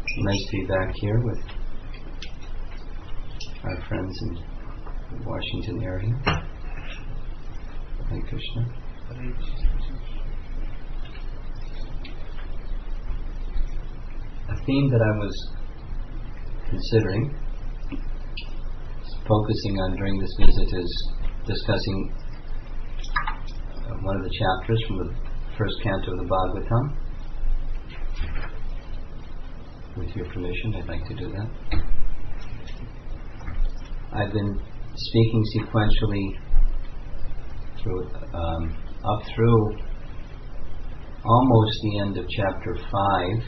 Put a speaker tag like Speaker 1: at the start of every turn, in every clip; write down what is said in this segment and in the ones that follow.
Speaker 1: Nice to be back here with our friends in the Washington area. Hare Krishna. A theme that I was considering, focusing on during this visit, is discussing one of the chapters from the first canto of the Bhagavatam. With your permission, I'd like to do that. I've been speaking sequentially through up through almost the end of chapter 5.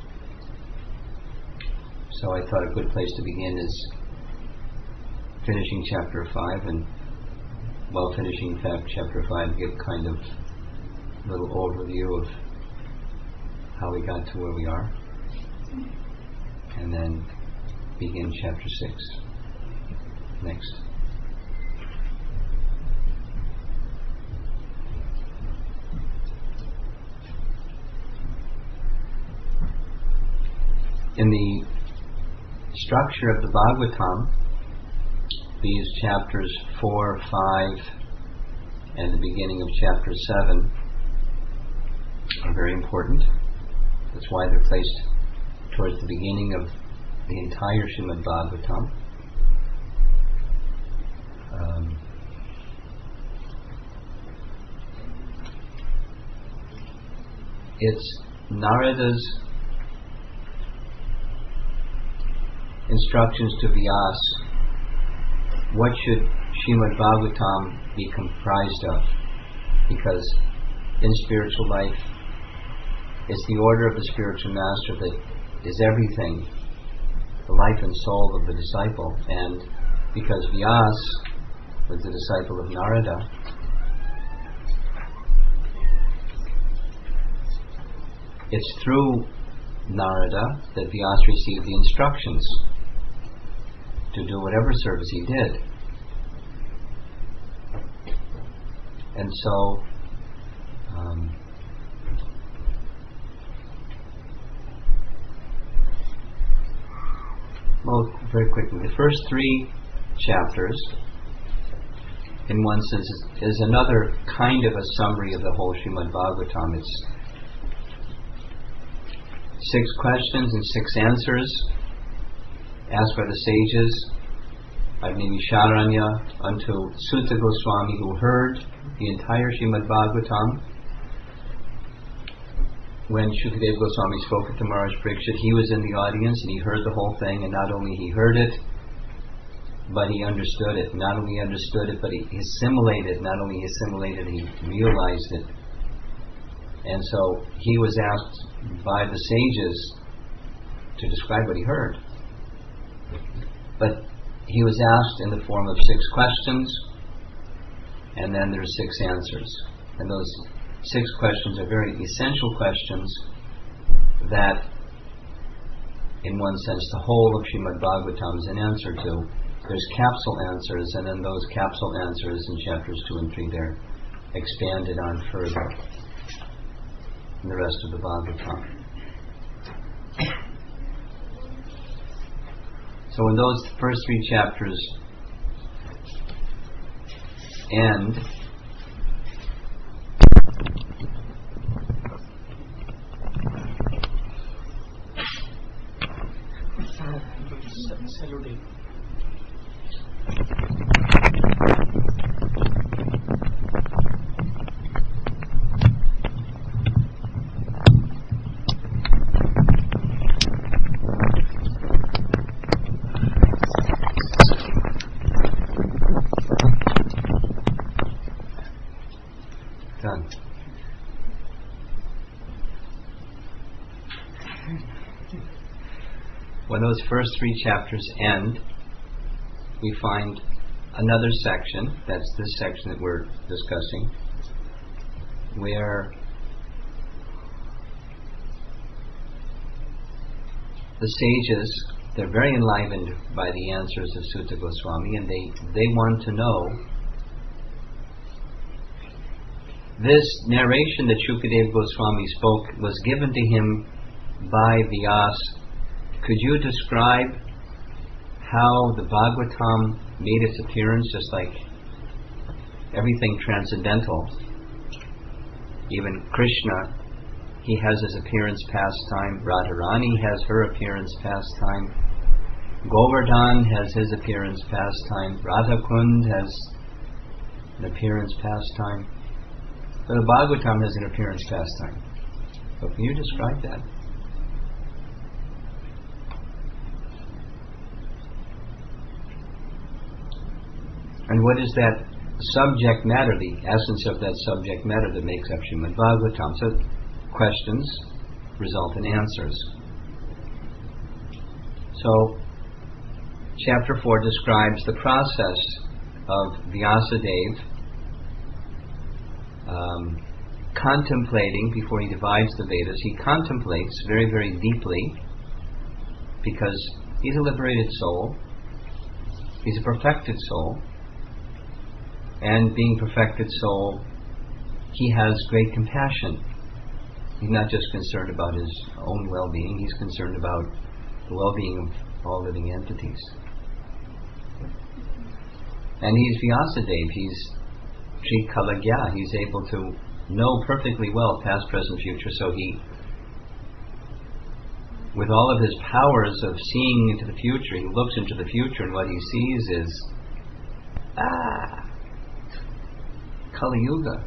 Speaker 1: So I thought a good place to begin is finishing chapter 5, and while finishing chapter 5, give kind of a little overview of how we got to where we are, and then begin chapter 6 next. In the structure of the Bhagavatam, these chapters 4, 5, and the beginning of chapter 7 are very important. That's why they're placed towards the beginning of the entire Srimad Bhagavatam. It's Narada's instructions to Vyasa. What should Srimad Bhagavatam be comprised of? Because in spiritual life, it's the order of the spiritual master that is everything, the life and soul of the disciple. And because Vyasa was the disciple of Narada, it's through Narada that Vyasa received the instructions to do whatever service he did. And so well, very quickly, the first 3 chapters, in one sense, is another kind of a summary of the whole Srimad Bhagavatam. It's 6 questions and 6 answers asked by the sages, Agni Visharanya, unto Suta Goswami, who heard the entire Srimad Bhagavatam. When Shukadeva Goswami spoke to Maharaj Parikshit, he was in the audience and he heard the whole thing, and not only he heard it, but he understood it. Not only he understood it, but he assimilated. Not only he assimilated, he realized it. And so he was asked by the sages to describe what he heard. But he was asked in the form of 6 questions, and then there's 6 answers. And those 6 questions are very essential questions that, in one sense, the whole of Srimad Bhagavatam is an answer to. There's capsule answers, and then those capsule answers in chapters 2 and 3, they're expanded on further in the rest of the Bhagavatam. So when those first 3 chapters end, when those first 3 chapters end, we find another section, that's this section that we're discussing, where the sages, they're very enlivened by the answers of Suta Goswami, and they want to know. This narration that Shukadeva Goswami spoke was given to him by Vyasa could you describe how the Bhagavatam made its appearance, just like everything transcendental? Even Krishna, he has his appearance pastime. Radharani has her appearance pastime. Govardhan has his appearance pastime. Radhakund has an appearance pastime. But the Bhagavatam has an appearance pastime. So can you describe that? And what is that subject matter, the essence of that subject matter that makes up Srimad Bhagavatam? So questions result in answers. So chapter 4 describes the process of Vyasadeva contemplating before he divides the Vedas. He contemplates very, very deeply because he's a liberated soul. He's a perfected soul. And being perfected soul, he has great compassion. He's not just concerned about his own well-being, he's concerned about the well-being of all living entities. And he's Vyasadeva, he's Trikalagya, he's able to know perfectly well past, present, future, so he, with all of his powers of seeing into the future, he looks into the future and what he sees is Kali Yuga.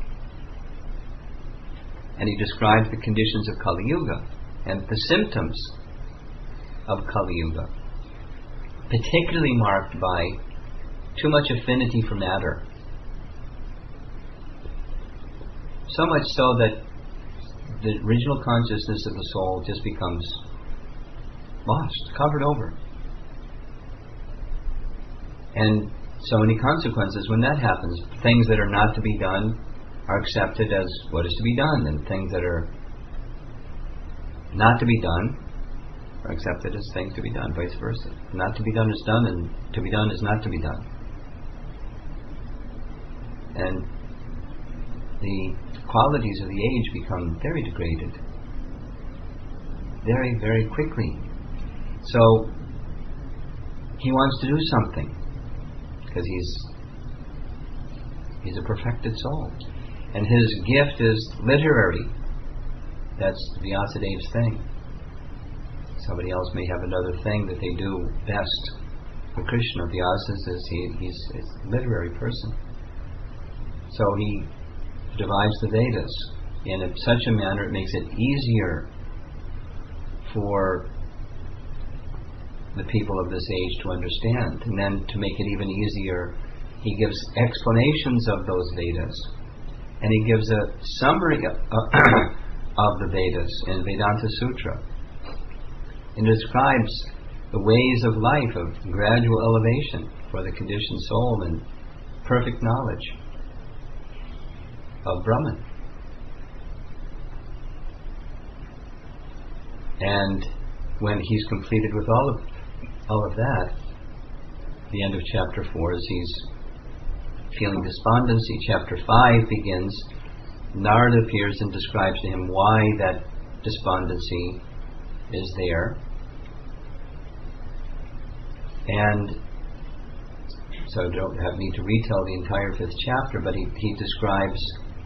Speaker 1: And he describes the conditions of Kali Yuga and the symptoms of Kali Yuga, particularly marked by too much affinity for matter. So much so that the original consciousness of the soul just becomes lost, covered over. And so many consequences when that happens. Things that are not to be done are accepted as what is to be done, and things that are not to be done are accepted as things to be done, vice versa. Not to be done is done, and to be done is not to be done. And the qualities of the age become very degraded very, very quickly. So he wants to do something because he's a perfected soul, and his gift is literary. That's Vyasadeva's thing. Somebody else may have another thing that they do best. For Krishna, Vyasa is he's a literary person. So he divides the Vedas in such a manner it makes it easier for the people of this age to understand. And then to make it even easier, he gives explanations of those Vedas. And he gives a summary of the Vedas in Vedanta Sutra. And describes the ways of life of gradual elevation for the conditioned soul and perfect knowledge of Brahman. And when he's completed with all of that, the end of chapter 4 is he's feeling despondency. Chapter 5 begins, Narada appears and describes to him why that despondency is there. And so I don't need to retell the entire 5th chapter, but he describes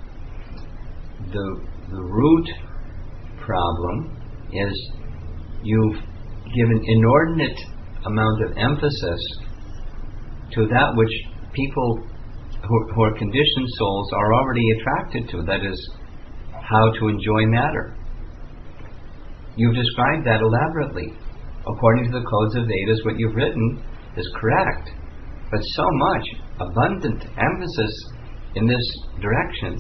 Speaker 1: the root problem is you've given inordinate amount of emphasis to that which people who are conditioned souls are already attracted to, that is, how to enjoy matter. You've described that elaborately. According to the codes of Vedas, what you've written is correct, but so much abundant emphasis in this direction,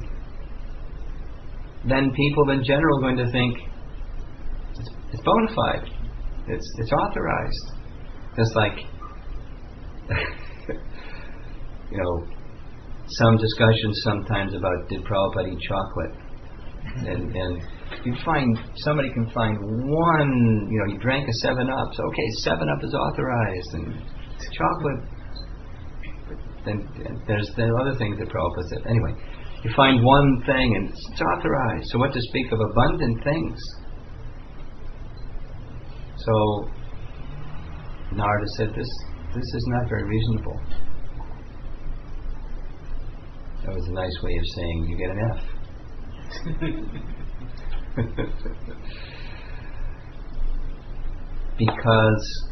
Speaker 1: then people in general are going to think it's bona fide, it's authorized. Just like some discussions sometimes about did Prabhupada eat chocolate, and you find somebody can find one, you drank a 7-Up, so okay, 7-Up is authorized, and chocolate. Then there's other things that Prabhupada said. Anyway, you find one thing and it's authorized. So what to speak of abundant things? So Narada said, this is not very reasonable. That was a nice way of saying you get an F. Because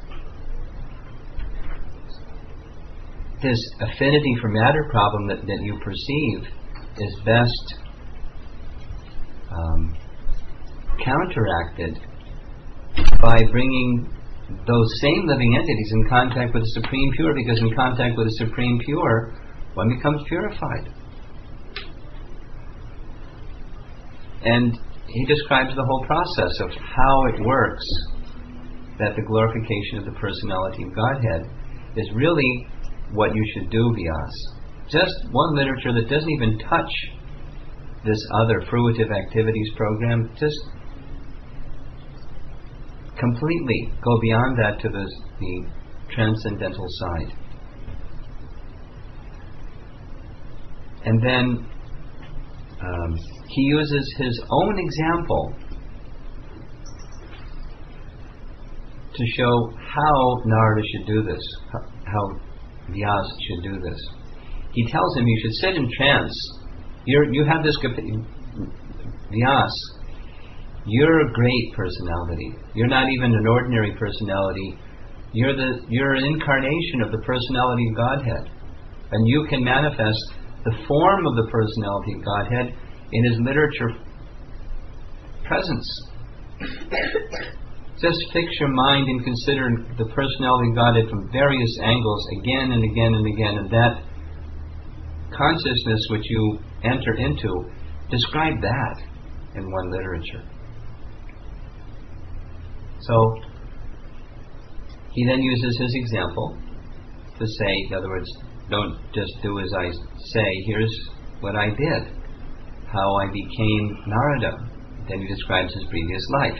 Speaker 1: this affinity for matter problem that you perceive is best counteracted by bringing those same living entities in contact with the Supreme Pure, because in contact with the Supreme Pure, one becomes purified. And he describes the whole process of how it works, that the glorification of the personality of Godhead is really what you should do, Vyas. Just one literature that doesn't even touch this other fruitive activities program, just completely go beyond that to the transcendental side. And then he uses his own example to show how Narada should do this, how Vyas should do this. He tells him you should sit in trance. You have this Vyas. You're a great personality. You're not even an ordinary personality. You're an incarnation of the personality of Godhead, and you can manifest the form of the personality of Godhead in his literature presence. Just fix your mind and consider the personality of Godhead from various angles again and again and again, and that consciousness which you enter into, describe that in one literature. So he then uses his example to say, in other words, don't just do as I say, here's what I did, how I became Narada. Then he describes his previous life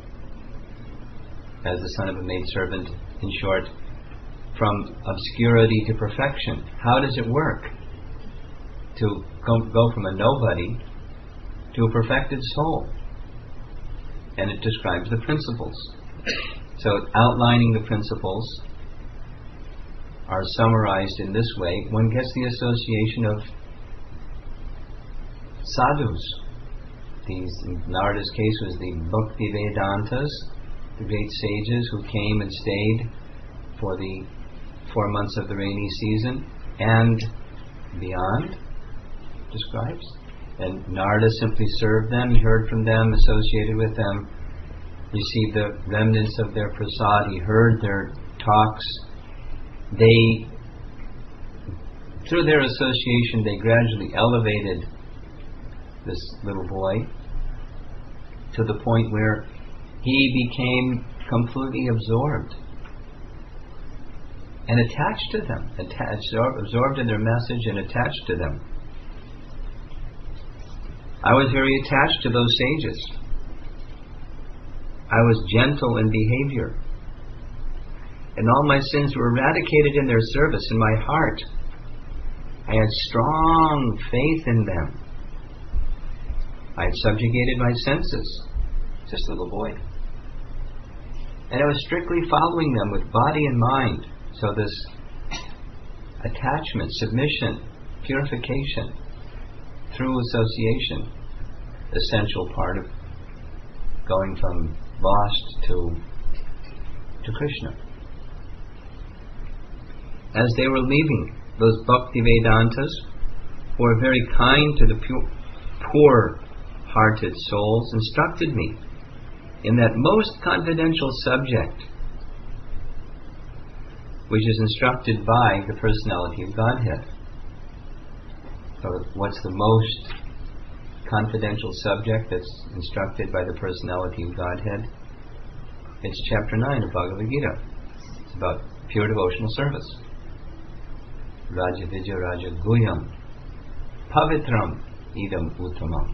Speaker 1: as the son of a maidservant, in short, from obscurity to perfection. How does it work to go from a nobody to a perfected soul? And it describes the principles. So outlining the principles are summarized in this way. One gets the association of sadhus. These, in Narada's case, was the Bhakti Vedantas, the great sages who came and stayed for the 4 months of the rainy season and beyond, describes. And Narada simply served them, heard from them, associated with them, received the remnants of their prasad. He heard their talks. They, through their association, they gradually elevated this little boy to the point where he became completely absorbed and attached to them, absorbed in their message and attached to them. I was very attached to those sages. I was gentle in behavior, and all my sins were eradicated in their service in my heart. I had strong faith in them. I had subjugated my senses, just a little boy. And I was strictly following them with body and mind. So this attachment, submission, purification through association, essential part of going from lost to Krishna. As they were leaving, those Bhakti Vedantas, who were very kind to the poor-hearted souls, instructed me in that most confidential subject, which is instructed by the personality of Godhead. So what's the most confidential subject that's instructed by the personality of Godhead? It's chapter 9 of Bhagavad Gita. It's about pure devotional service. Raja Vijaya Raja Guyam Pavitram Idam Uttamam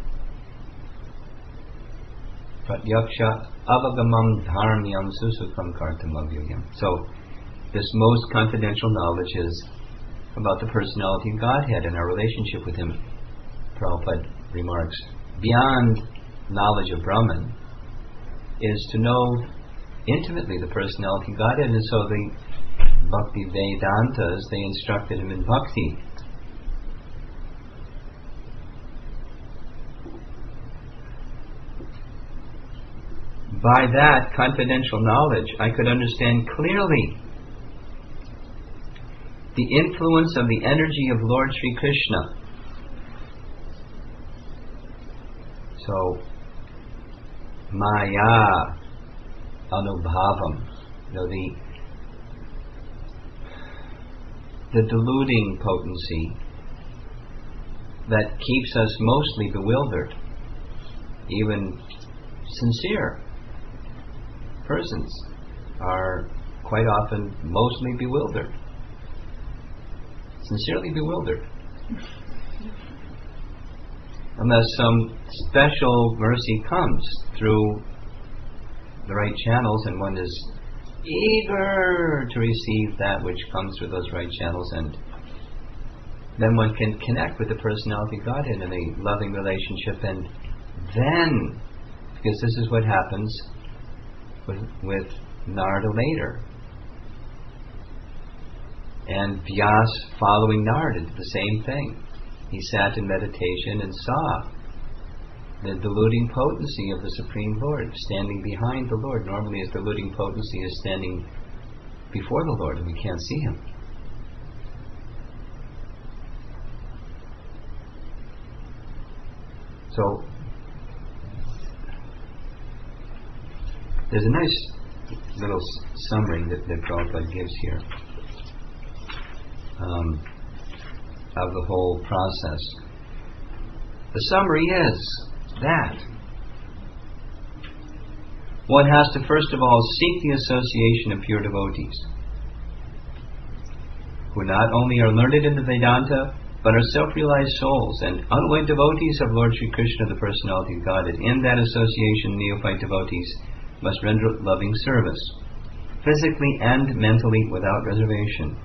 Speaker 1: Pratyaksha Avagamam Dharmyam Susukam Kartam Avyayam. So this most confidential knowledge is about the personality of Godhead and our relationship with Him. Prabhupada remarks, beyond knowledge of Brahman is to know intimately the personality of Godhead, and so the Bhakti Vedantas, they instructed him in bhakti. By that confidential knowledge, I could understand clearly the influence of the energy of Lord Sri Krishna. So, Maya Anubhavam, the deluding potency that keeps us mostly bewildered. Even sincere persons are quite often mostly bewildered. Sincerely bewildered. Unless some special mercy comes through the right channels and one is eager to receive that which comes through those right channels, and then one can connect with the personality of Godhead in a loving relationship, and then, because this is what happens with Narada later, and Vyas following Narada did the same thing. He sat in meditation and saw the deluding potency of the Supreme Lord standing behind the Lord. Normally his deluding potency is standing before the Lord and we can't see him. So there's a nice little summary that Prabhupada gives here of the whole process. The summary is that one has to first of all seek the association of pure devotees who not only are learned in the Vedanta but are self-realized souls and unalloyed devotees of Lord Sri Krishna, the personality of Godhead. In that association, neophyte devotees must render loving service, physically and mentally without reservation.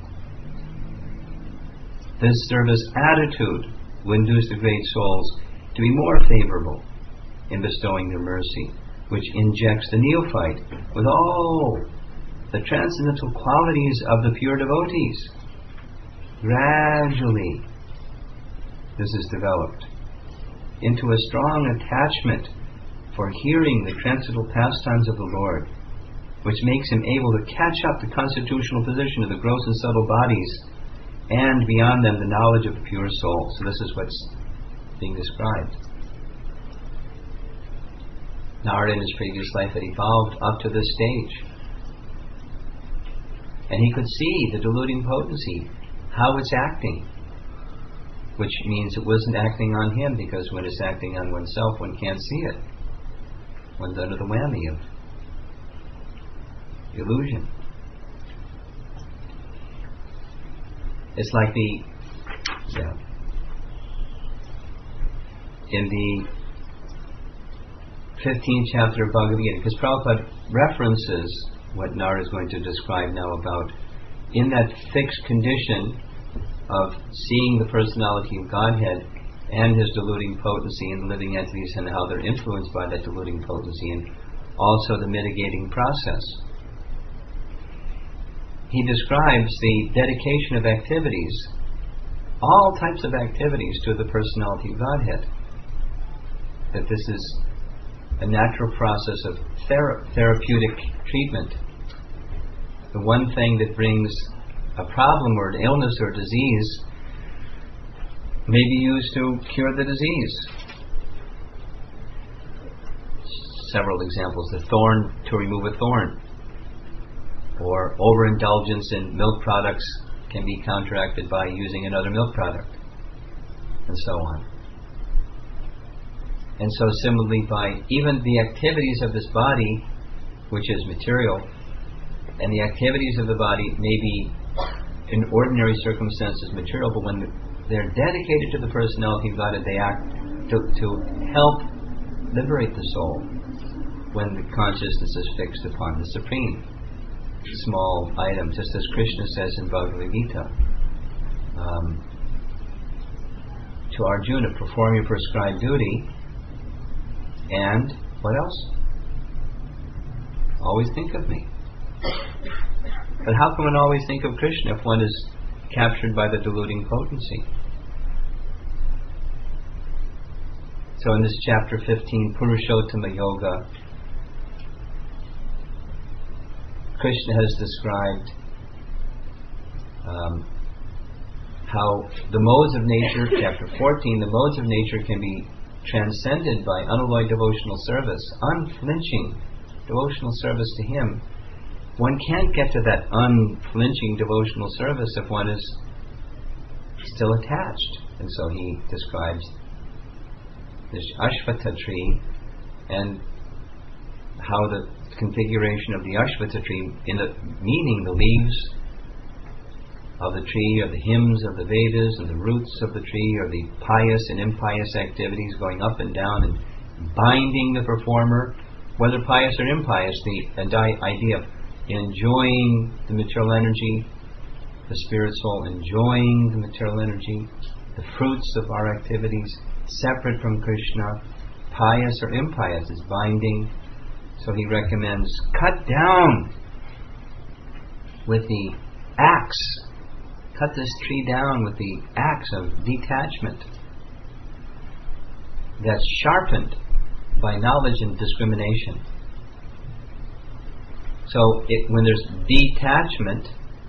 Speaker 1: This service attitude will induce the great souls to be more favorable in bestowing their mercy, which injects the neophyte with all the transcendental qualities of the pure devotees. Gradually, this is developed into a strong attachment for hearing the transcendental pastimes of the Lord, which makes him able to catch up the constitutional position of the gross and subtle bodies, and beyond them the knowledge of the pure soul. So this is what's being described. Narada in his previous life had evolved up to this stage, and he could see the deluding potency, how it's acting, which means it wasn't acting on him, because when it's acting on oneself, one can't see it. One's under the whammy of illusion. It's like in the 15th chapter of Bhagavad Gita, because Prabhupada references what Narada is going to describe now about in that fixed condition of seeing the personality of Godhead and his deluding potency in the living entities and how they're influenced by that deluding potency, and also the mitigating process. He describes the dedication of activities, all types of activities, to the personality of Godhead. That this is a natural process of therapeutic treatment. The one thing that brings a problem or an illness or disease may be used to cure the disease. Several examples: the thorn to remove a thorn, or overindulgence in milk products can be counteracted by using another milk product, and so on. And so similarly, by even the activities of this body, which is material, and the activities of the body may be in ordinary circumstances material, but when they're dedicated to the personality of God, they act to help liberate the soul when the consciousness is fixed upon the Supreme. Small item, just as Krishna says in Bhagavad Gita to Arjuna: perform your prescribed duty, and what else? always think of me. But how can one always think of Krishna if one is captured by the deluding potency? So in this chapter 15, Purushottama Yoga, Krishna has described how the modes of nature, chapter 14, the modes of nature can be transcended by unalloyed devotional service, unflinching devotional service to Him. One can't get to that unflinching devotional service if one is still attached. And so he describes this Ashvata tree and how the configuration of the Ashvata tree, meaning the leaves of the tree, or the hymns of the Vedas, and the roots of the tree, or the pious and impious activities going up and down and binding the performer, whether pious or impious, the idea of enjoying the material energy, the spirit soul enjoying the material energy, the fruits of our activities separate from Krishna, pious or impious, is binding. So he recommends cut down with the axe. Cut this tree down with the axe of detachment that's sharpened by knowledge and discrimination. So when there's detachment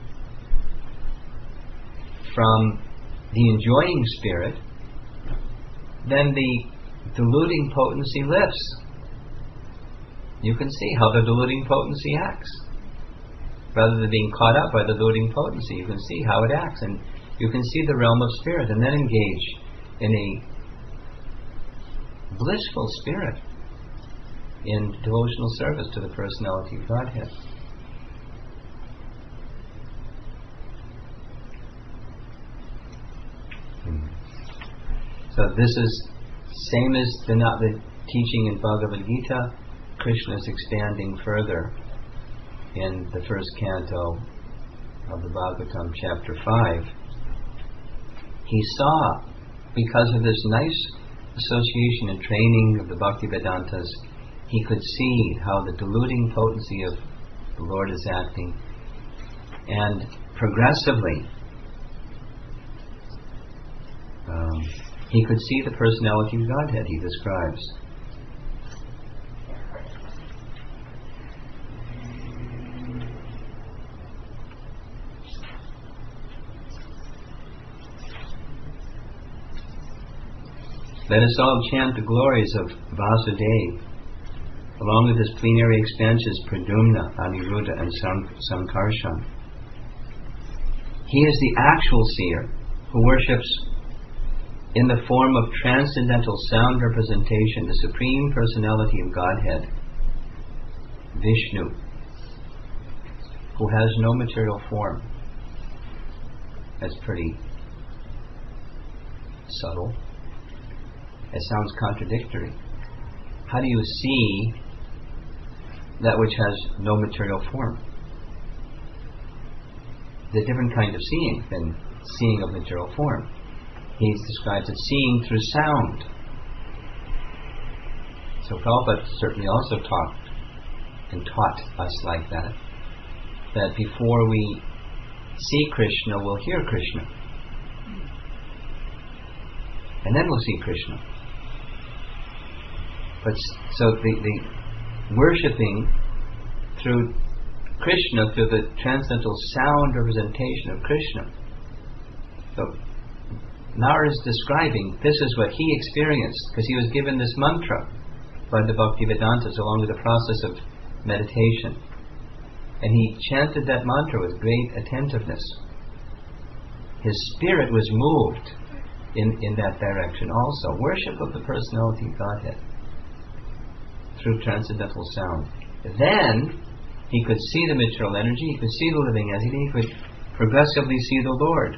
Speaker 1: from the enjoying spirit, then the deluding potency lifts. You can see how the deluding potency acts. Rather than being caught up by the deluding potency, you can see how it acts, and you can see the realm of spirit, and then engage in a blissful spirit in devotional service to the personality of Godhead. So this is same as the teaching in Bhagavad Gita. Krishna is expanding further in the first canto of the Bhagavatam, chapter 5. He saw, because of this nice association and training of the Bhaktivedantas, he could see how the deluding potency of the Lord is acting, and progressively he could see the personality of Godhead, he describes. Let us all chant the glories of Vasudeva, along with his plenary expansions Pradyumna, Aniruddha, and Sankarshan. He is the actual seer who worships in the form of transcendental sound representation the Supreme Personality of Godhead, Vishnu, who has no material form. That's pretty subtle. It sounds contradictory. How do you see that which has no material form? It's a different kind of seeing than seeing of material form. He describes it seeing through sound. So Prabhupada certainly also taught us like that before we see Krishna, we'll hear Krishna. And then we'll see Krishna. But so the worshipping through Krishna, through the transcendental sound representation of Krishna. So Narada is describing this is what he experienced, because he was given this mantra by the Bhaktivedantas along with the process of meditation. And he chanted that mantra with great attentiveness. His spirit was moved in that direction also. Worship of the personality of Godhead through transcendental sound. Then he could see the material energy, he could see the living entity, he could progressively see the Lord.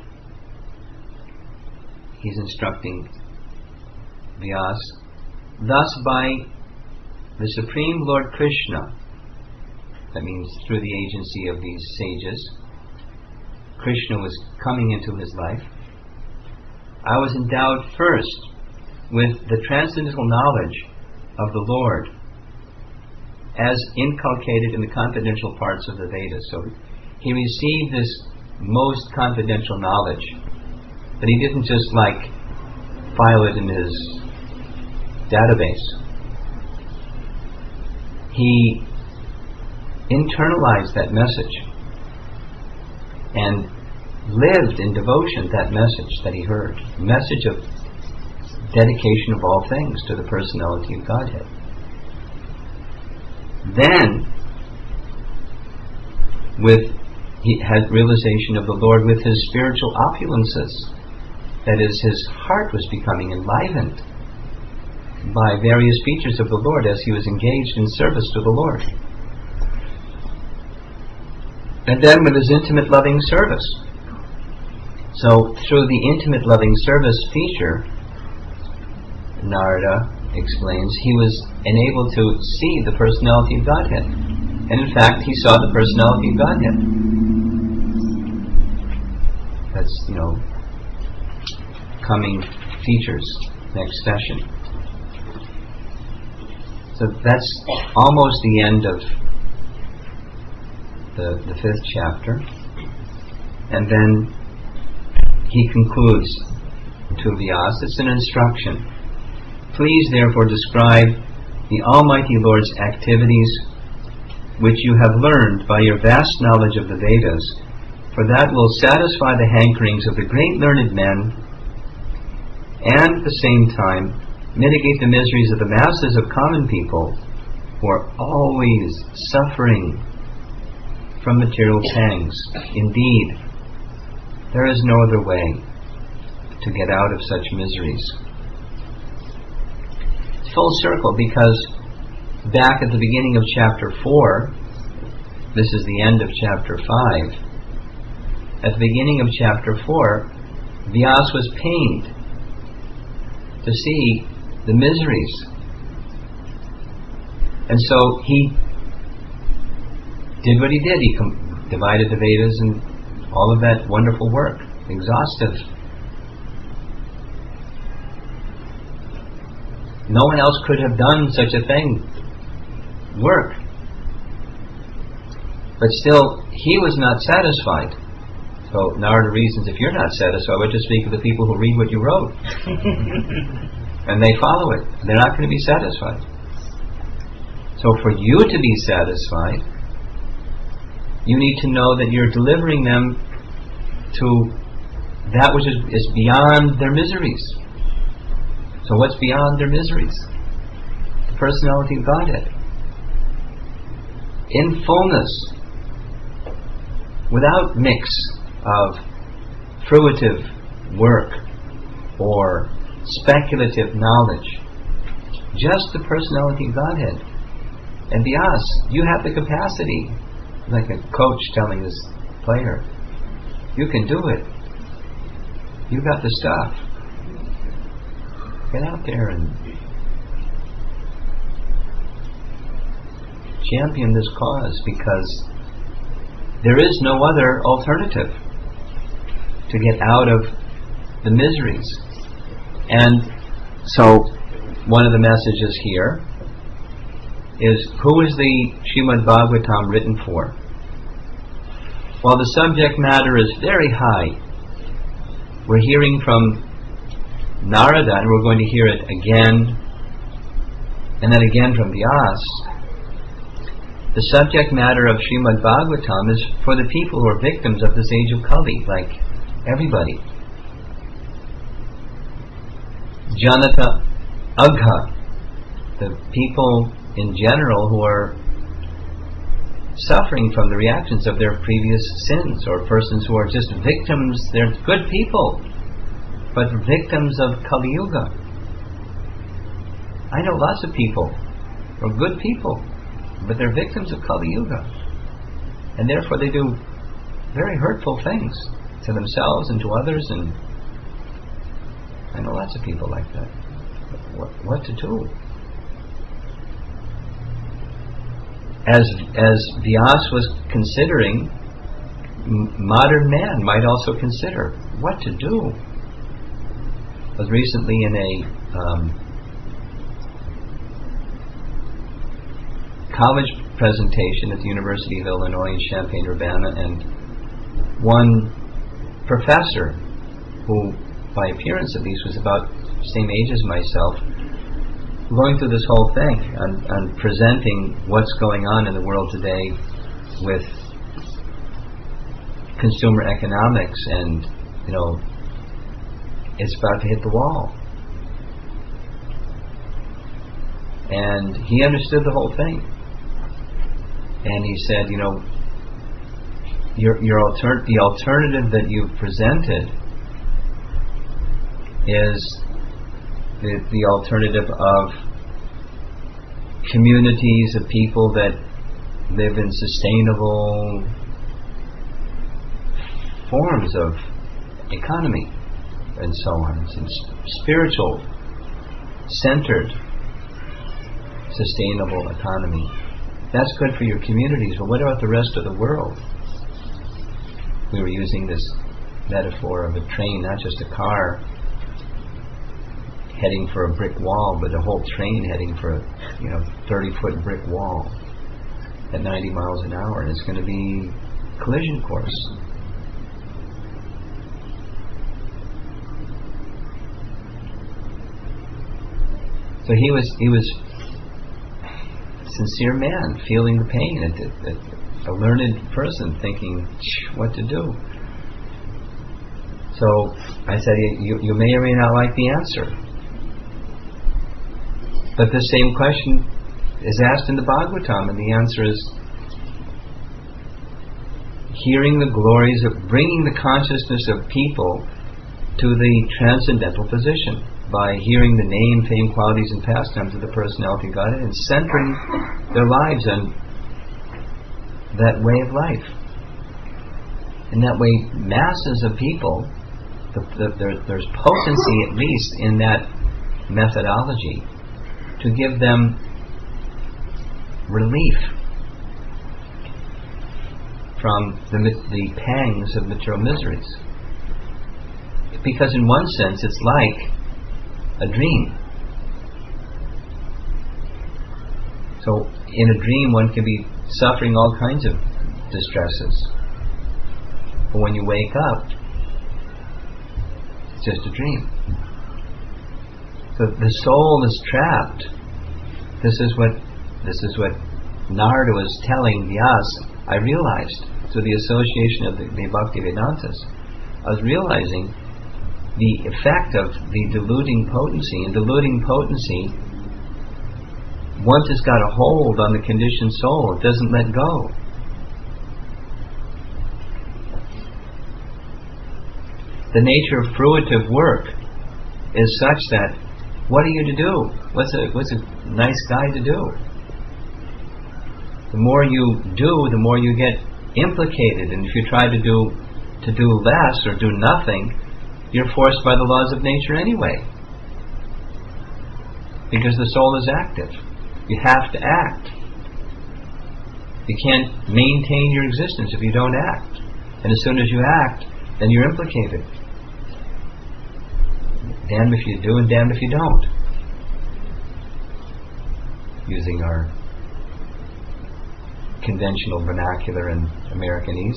Speaker 1: He's instructing Vyas. Thus by the Supreme Lord Krishna, that means through the agency of these sages, Krishna was coming into his life. I was endowed first with the transcendental knowledge of the Lord, as inculcated in the confidential parts of the Vedas. So he received this most confidential knowledge, but he didn't just file it in his database. He internalized that message and lived in devotion to that message that he heard. Message of dedication of all things to the personality of Godhead. Then, he had realization of the Lord with his spiritual opulences. That is, his heart was becoming enlivened by various features of the Lord as he was engaged in service to the Lord. And then with his intimate loving service. So through the intimate loving service feature, Narada explains, he was enabled to see the personality of Godhead. And in fact, he saw the personality of Godhead. That's, coming features next session. So that's almost the end of the 5th chapter. And then he concludes to Vyasa. It's an instruction. Please therefore describe the Almighty Lord's activities which you have learned by your vast knowledge of the Vedas, for that will satisfy the hankerings of the great learned men and at the same time mitigate the miseries of the masses of common people who are always suffering from material pangs. Indeed, there is no other way to get out of such miseries. Full circle, because back at the beginning of chapter 4, this is the end of chapter 5, at the beginning of chapter 4, Vyasa was pained to see the miseries. And so he did what he did. He divided the Vedas and all of that wonderful work, exhaustive. No one else could have done such a thing, work. But still, he was not satisfied. So Narada reasons, if you're not satisfied, what to speak of the people who read what you wrote? And they follow it. They're not going to be satisfied. So for you to be satisfied, you need to know that you're delivering them to that which is beyond their miseries. So what's beyond their miseries? The personality of Godhead. In fullness, without mix of fruitive work or speculative knowledge, just the personality of Godhead. And Vyasa, you have the capacity, like a coach telling his player, you can do it. You got the stuff. Get out there and champion this cause, because there is no other alternative to get out of the miseries. And so one of the messages here is, who is the Srimad Bhagavatam written for? While the subject matter is very high, we're hearing from Narada, and we're going to hear it again and then again from Vyasa. The subject matter of Srimad Bhagavatam is for the people who are victims of this age of Kali, like everybody. Janata Agha, the people in general who are suffering from the reactions of their previous sins, or persons who are just victims. They're good people, but victims of Kali Yuga. I know lots of people who are good people, but they're victims of Kali Yuga, and therefore they do very hurtful things to themselves and to others. And I know lots of people like that. What to do? As Vyasa was considering, modern man might also consider what to do. I was recently in a college presentation at the University of Illinois in Champaign-Urbana, and one professor, who by appearance at least was about the same age as myself, going through this whole thing on presenting what's going on in the world today with consumer economics, and it's about to hit the wall. And he understood the whole thing, and he said, the alternative that you've presented is the alternative of communities of people that live in sustainable forms of economy and so on. It's spiritual, centered, sustainable economy. That's good for your communities, but what about the rest of the world? We were using this metaphor of a train, not just a car heading for a brick wall, but a whole train heading for a 30-foot brick wall at 90 miles an hour, and it's going to be collision course. So he was a sincere man, feeling the pain, a learned person thinking what to do. So I said, you may or may not like the answer, but the same question is asked in the Bhagavatam, and the answer is hearing the glories of bringing the consciousness of people to the transcendental position by hearing the name, fame, qualities, and pastimes of the personality of Godhead, and centering their lives on that way of life. In that way, masses of people, there's potency at least in that methodology to give them relief from the pangs of material miseries. Because in one sense it's like a dream. So in a dream one can be suffering all kinds of distresses, but when you wake up it's just a dream. So the soul is trapped. This is what Narada was telling Vyasa. I realized through the association of the Bhakti Vedantas, I was realizing the effect of the deluding potency. And deluding potency, once it's got a hold on the conditioned soul, it doesn't let go. The nature of fruitive work is such that what are you to do? What's a nice guy to do? The more you do, the more you get implicated, and if you try to do less or do nothing, you're forced by the laws of nature anyway, because the soul is active. You have to act. You can't maintain your existence if you don't act, and as soon as you act, then you're implicated. Damned if you do and damned if you don't, using our conventional vernacular and Americanese.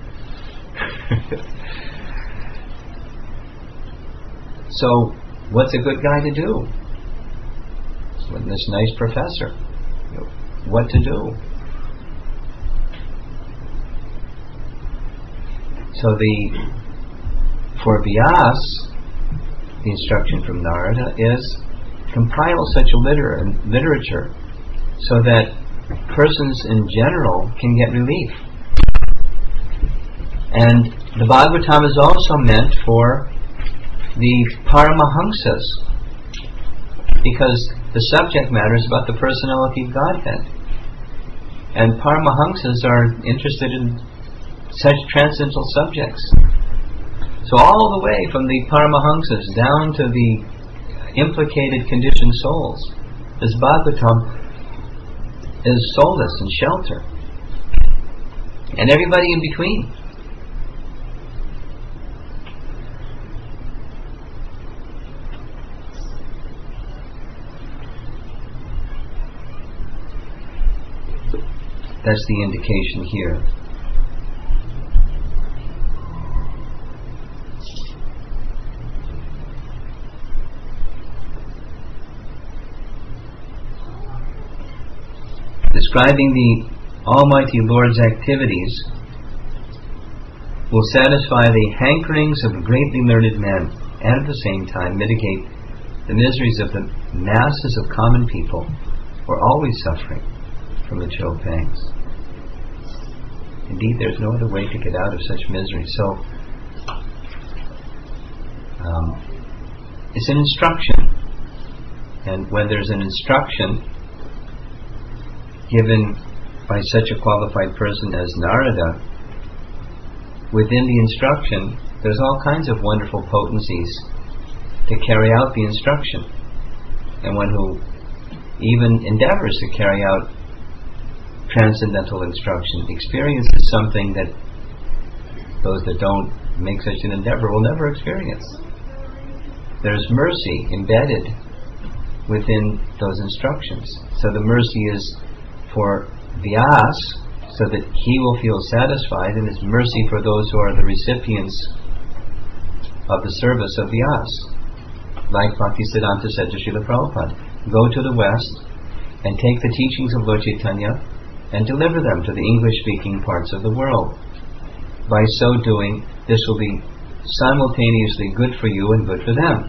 Speaker 1: So what's a good guy to do? So this nice professor, what to do? So for Vyas, the instruction from Narada is compile such a literature so that persons in general can get relief. And the Bhagavatam is also meant for the Paramahamsas, because the subject matter is about the personality of Godhead, and Paramahamsas are interested in such transcendental subjects. So all the way from the Paramahamsas down to the implicated conditioned souls, this Bhagavatam is solace and shelter, and everybody in between. That's the indication here. Describing the Almighty Lord's activities will satisfy the hankerings of greatly learned men and at the same time mitigate the miseries of the masses of common people who are always suffering from the chill pangs. Indeed, there's no other way to get out of such misery. So, it's an instruction. And when there's an instruction given by such a qualified person as Narada, within the instruction, there's all kinds of wonderful potencies to carry out the instruction. And one who even endeavors to carry out transcendental instruction experiences something that those that don't make such an endeavor will never experience. There's mercy embedded within those instructions. So the mercy is for Vyas, so that he will feel satisfied, and it's mercy for those who are the recipients of the service of Vyas. Like Bhaktisiddhanta said to Srila Prabhupada, go to the West and take the teachings of Lord Chaitanya and deliver them to the English-speaking parts of the world. By so doing, this will be simultaneously good for you and good for them.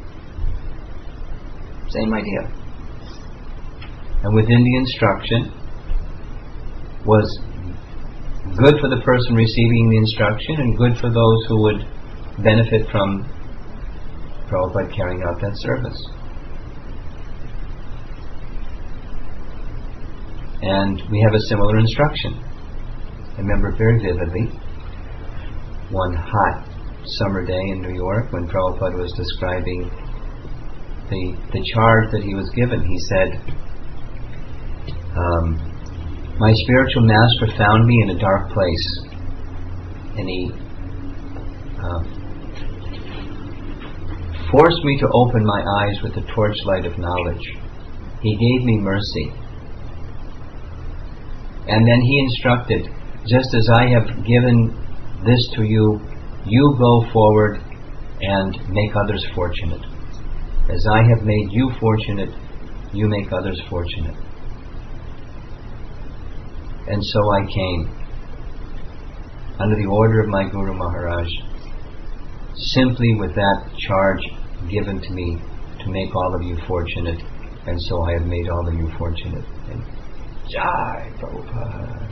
Speaker 1: Same idea. And within the instruction was good for the person receiving the instruction and good for those who would benefit from Prabhupada carrying out that service. And we have a similar instruction. I remember very vividly one hot summer day in New York when Prabhupada was describing the charge that he was given. He said, my spiritual master found me in a dark place, and he forced me to open my eyes with the torchlight of knowledge. He gave me mercy. And then he instructed, just as I have given this to you, you go forward and make others fortunate. As I have made you fortunate, you make others fortunate. And so I came, under the order of my Guru Maharaj, simply with that charge given to me to make all of you fortunate, and so I have made all of you fortunate. And Jai Prabhupada.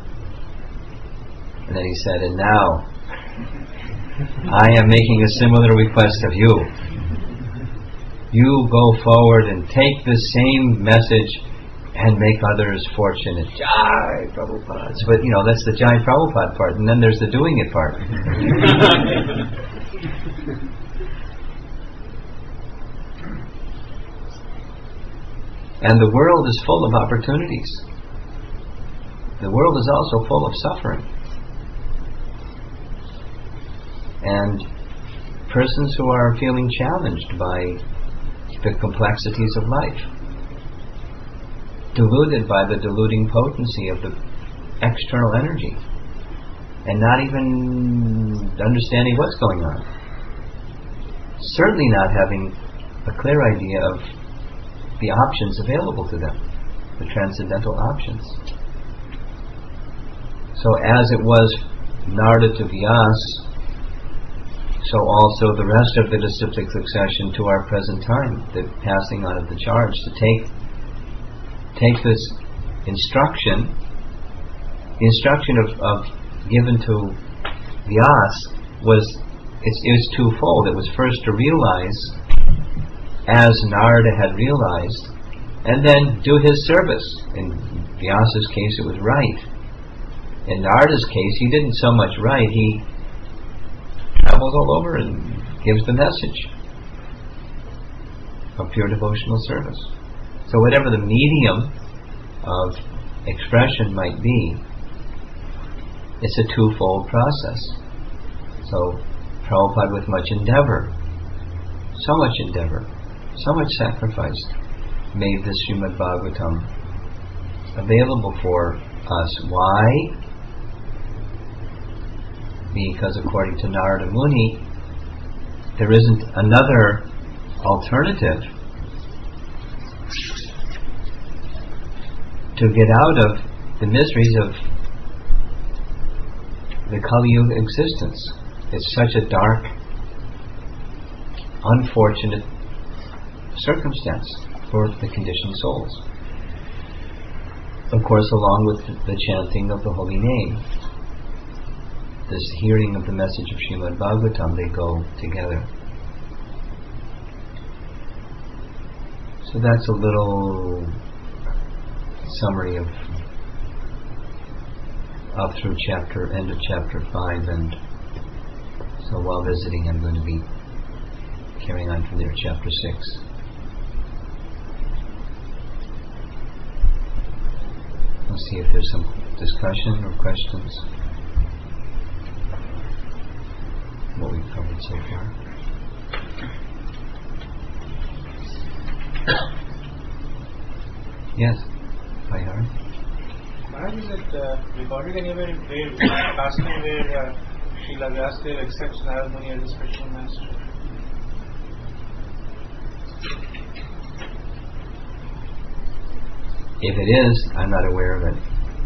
Speaker 1: And then he said, and now I am making a similar request of you. You go forward and take the same message and make others fortunate. Jai Prabhupada. But that's the Jai Prabhupada part, and then there's the doing it part. And the world is full of opportunities. The world is also full of suffering. And persons who are feeling challenged by the complexities of life, deluded by the deluding potency of the external energy, and not even understanding what's going on. Certainly not having a clear idea of the options available to them, the transcendental options. So as it was Narada to Vyas, so also the rest of the disciplic succession to our present time, the passing on of the charge to take this instruction. The instruction of given to Vyas was twofold. It was first to realize, as Narada had realized, and then do his service. In Vyasa's case, it was write. In Narada's case, he didn't so much write, he travels all over and gives the message of pure devotional service. So whatever the medium of expression might be, it's a twofold process. So Prabhupada, with much endeavor, so much sacrifice, made this Srimad Bhagavatam available for us. Why? Because according to Narada Muni, there isn't another alternative to get out of the miseries of the Kali Yuga existence. It's such a dark, unfortunate circumstance for the conditioned souls. Of course, along with the chanting of the holy name, this hearing of the message of Srimad Bhagavatam, they go together. So that's a little summary of up through end of chapter 5, and so while visiting I'm going to be carrying on from there, chapter 6. Let's see if there's some discussion or questions. What we've covered so far. Yes, Bihar.
Speaker 2: Maharaj, is it recorded anywhere in Past where Srila Vyasdev accepts Narada Muni as a special master?
Speaker 1: If it is, I'm not aware of it.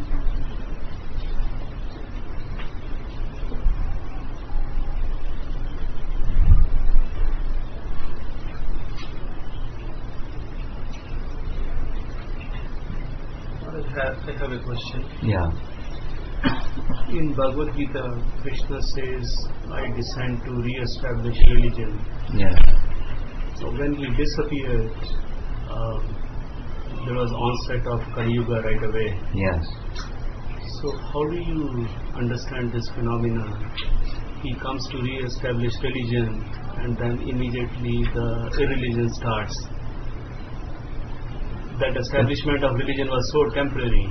Speaker 3: I have a question.
Speaker 1: Yeah.
Speaker 3: In Bhagavad Gita, Krishna says, I descend to re-establish religion.
Speaker 1: Yeah.
Speaker 3: So when he disappeared, there was onset of Kali Yuga right away.
Speaker 1: Yes.
Speaker 3: So how do you understand this phenomenon? He comes to re-establish religion, and then immediately the irreligion starts. That establishment of religion was so temporary.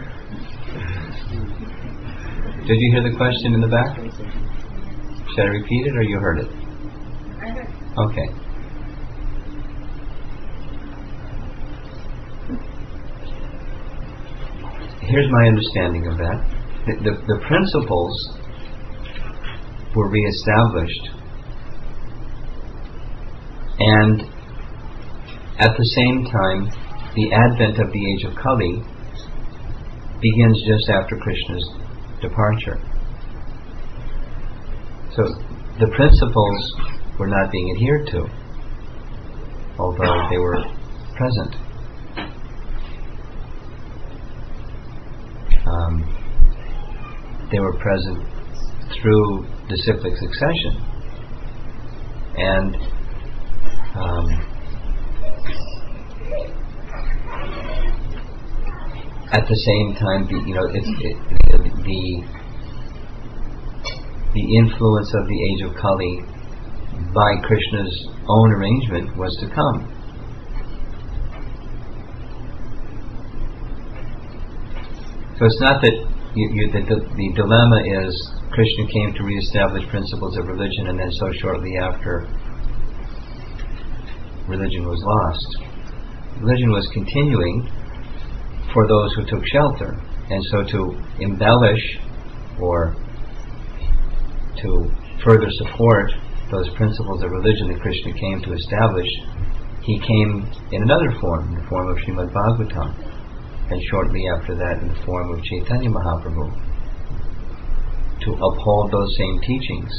Speaker 1: Did you hear the question in the back? Should I repeat it or you heard it?
Speaker 4: I heard.
Speaker 1: Okay. Here's my understanding of that. The principles were reestablished, and at the same time the advent of the age of Kali begins just after Krishna's departure. So the principles were not being adhered to, although they were present. They were present through disciplic succession, and at the same time, the influence of the age of Kali by Krishna's own arrangement was to come. So it's not that the dilemma is Krishna came to re-establish principles of religion, and then so shortly after religion was lost. Religion was continuing for those who took shelter, and so to embellish or to further support those principles of religion that Krishna came to establish, he came in another form, in the form of Srimad Bhagavatam, and shortly after that in the form of Chaitanya Mahaprabhu, to uphold those same teachings.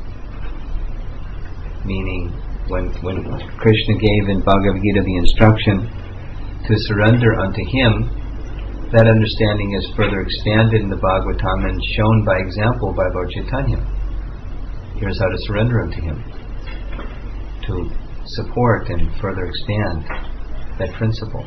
Speaker 1: Meaning, when Krishna gave in Bhagavad Gita the instruction to surrender unto him, that understanding is further expanded in the Bhagavatam and shown by example by Lord Chaitanya. Here's how to surrender unto him, to support and further expand that principle.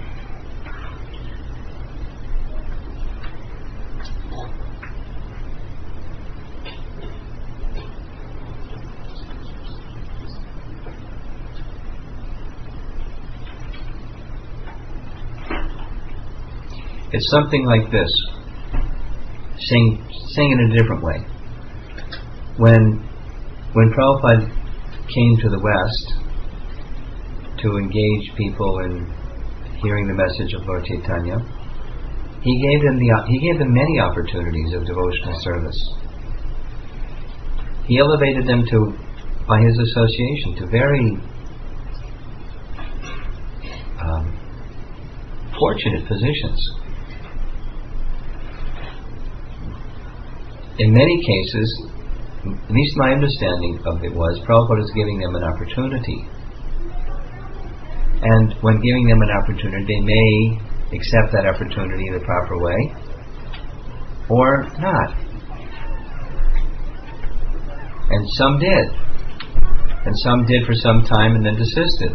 Speaker 1: It's something like this, saying it in a different way. When Prabhupada came to the West to engage people in hearing the message of Lord Chaitanya, He gave them many opportunities of devotional service. He elevated them by his association, to very fortunate positions. In many cases, at least my understanding of it was, Prabhupada is giving them an opportunity. And when giving them an opportunity, they may accept that opportunity in the proper way, or not. And some did. And some did for some time and then desisted.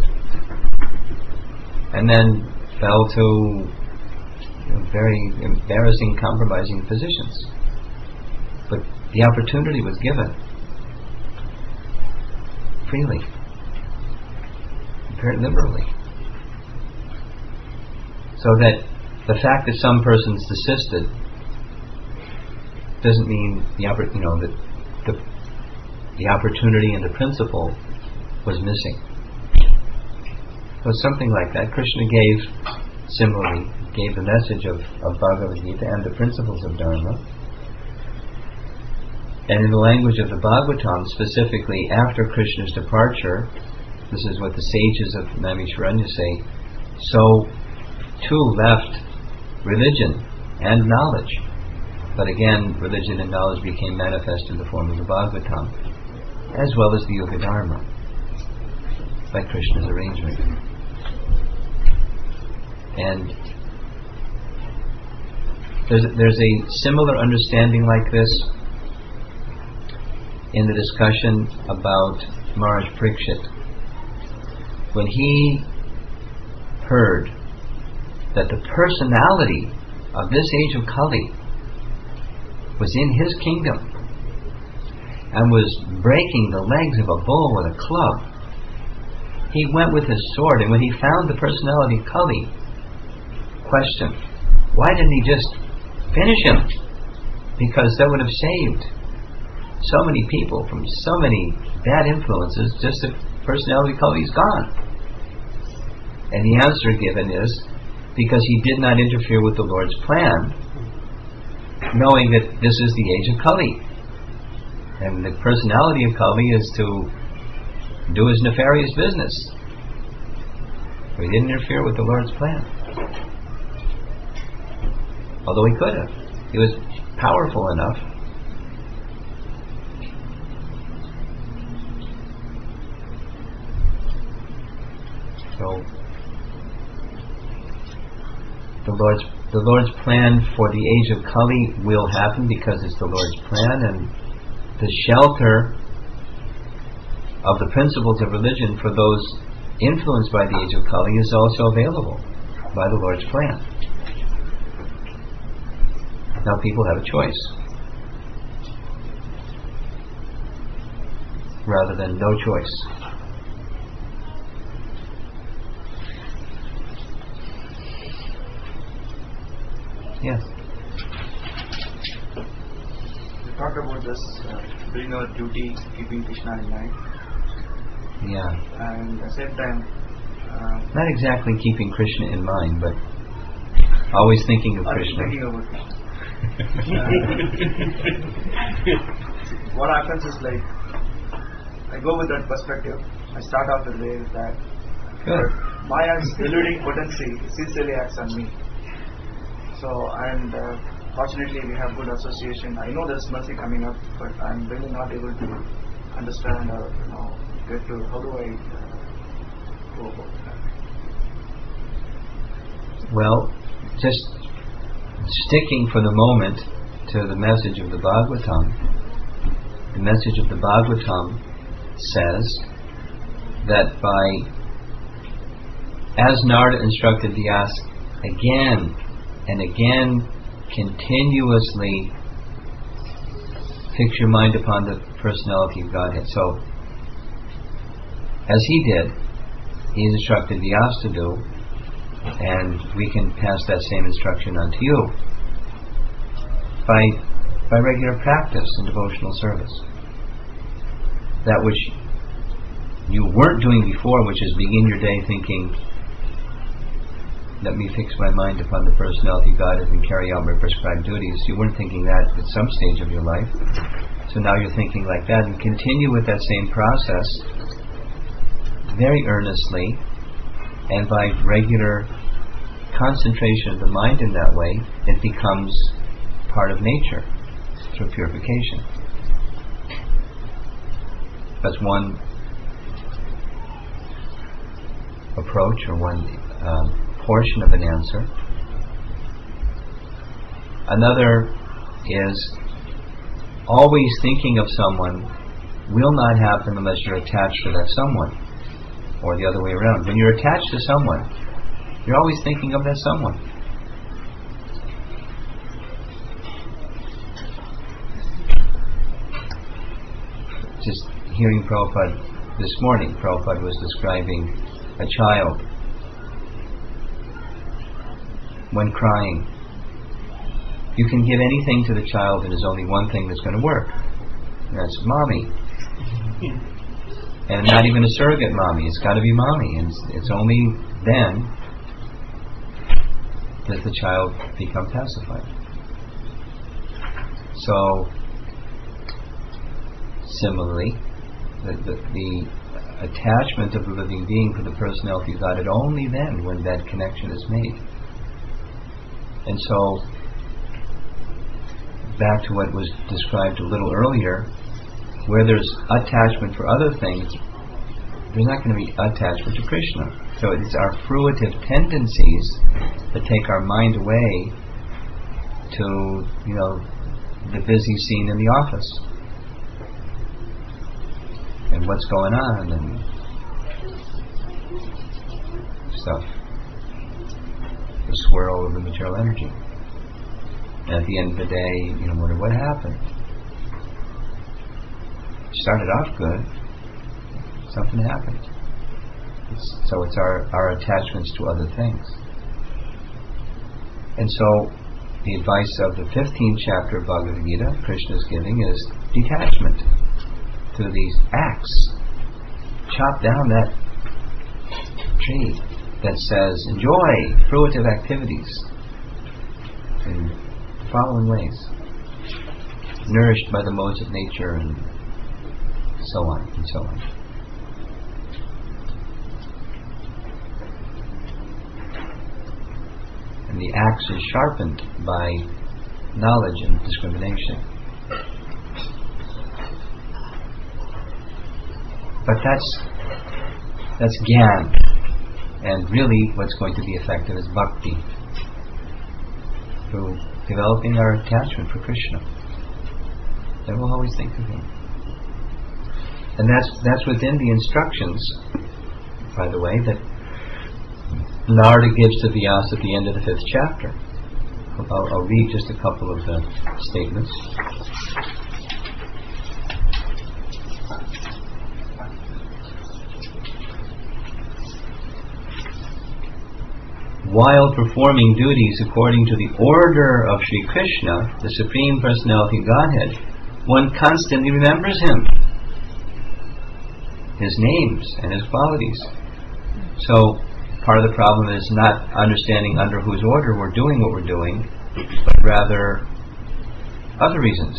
Speaker 1: And then fell to very embarrassing, compromising positions. But the opportunity was given freely, very liberally. So that the fact that some persons desisted doesn't mean the opportunity and the principle was missing. So something like that. Krishna similarly gave the message of Bhagavad Gita and the principles of Dharma. And in the language of the Bhagavatam, specifically after Krishna's departure, this is what the sages of Naimisharanya say, so too left religion and knowledge. But again, religion and knowledge became manifest in the form of the Bhagavatam, as well as the Yuga Dharma, by Krishna's arrangement. And there's a similar understanding like this in the discussion about Maharaj Parikshit. When he heard that the personality of this age of Kali was in his kingdom and was breaking the legs of a bull with a club, he went with his sword, and when he found the personality of Kali, questioned, why didn't he just finish him? Because that would have saved so many people from so many bad influences, just if personality of Kali is gone. And the answer given is because he did not interfere with the Lord's plan, knowing that this is the age of Kali. And the personality of Kali is to do his nefarious business. He didn't interfere with the Lord's plan. Although he could have. He was powerful enough. So the Lord's plan for the age of Kali will happen because it's the Lord's plan, and the shelter of the principles of religion for those influenced by the age of Kali is also available by the Lord's plan. Now people have a choice rather than no choice. Yes.
Speaker 4: We talked about this, doing our duty, keeping Krishna in mind.
Speaker 1: Yeah.
Speaker 4: And at the same time,
Speaker 1: not exactly keeping Krishna in mind, but always thinking of Krishna.
Speaker 4: Thinking about Krishna. What happens is, like, I go with that perspective. I start off the day with that.
Speaker 1: Good.
Speaker 4: Maya's deluding potency sincerely acts on me. So, and fortunately we have good association. I know there's mercy coming up, but I'm really not able to understand or get to how do I go about that.
Speaker 1: Well, just sticking for the moment to the message of the Bhagavatam. The message of the Bhagavatam says that as Narada instructed Vyasa again and again, continuously fix your mind upon the personality of Godhead. So, as he did, he instructed Vyasa to do, and we can pass that same instruction on to you by regular practice and devotional service. That which you weren't doing before, which is begin your day thinking let me fix my mind upon the personality of God and carry out my prescribed duties. You weren't thinking that at some stage of your life. So now you're thinking like that, and continue with that same process very earnestly, and by regular concentration of the mind in that way, it becomes part of nature through purification. That's one approach, or one portion of an answer. Another is always thinking of someone will not happen unless you're attached to that someone, or the other way around. When you're attached to someone, you're always thinking of that someone. Just hearing Prabhupada this morning, Prabhupada was describing a child when crying. You can give anything to the child, and there's only one thing that's going to work. And that's mommy. And not even a surrogate mommy. It's got to be mommy. And it's only then that the child becomes pacified. So, similarly, the attachment of the living being to the personality of God is only then when that connection is made. And so, back to what was described a little earlier, where there's attachment for other things, there's not going to be attachment to Krishna. So it's our fruitive tendencies that take our mind away to, the busy scene in the office, and what's going on and stuff. The swirl of the material energy. And at the end of the day, wonder what happened. Started off good, something happened. So it's our attachments to other things. And so the advice of the 15th chapter of Bhagavad Gita, Krishna is giving, is detachment to these acts. Chop down that tree that says, enjoy fruitive activities in the following ways, nourished by the modes of nature, and so on and so on. And the axe is sharpened by knowledge and discrimination. But that's gyan. And really what's going to be effective is bhakti, through developing our attachment for Krishna. Then we'll always think of Him. And that's within the instructions, by the way, that Narada gives to Vyasa at the end of the 5th chapter. I'll read just a couple of the statements. While performing duties according to the order of Sri Krishna, the Supreme Personality of Godhead, one constantly remembers Him, His names and His qualities. So part of the problem is not understanding under whose order we're doing what we're doing, but rather other reasons.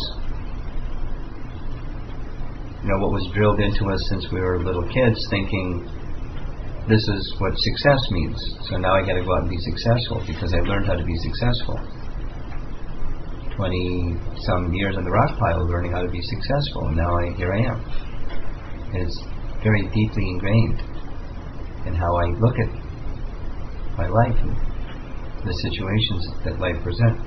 Speaker 1: What was drilled into us since we were little kids, thinking this is what success means. So now I got to go out and be successful because I learned how to be successful. 20-some years on the rock pile learning how to be successful, and now here I am. It's very deeply ingrained in how I look at my life and the situations that life presents.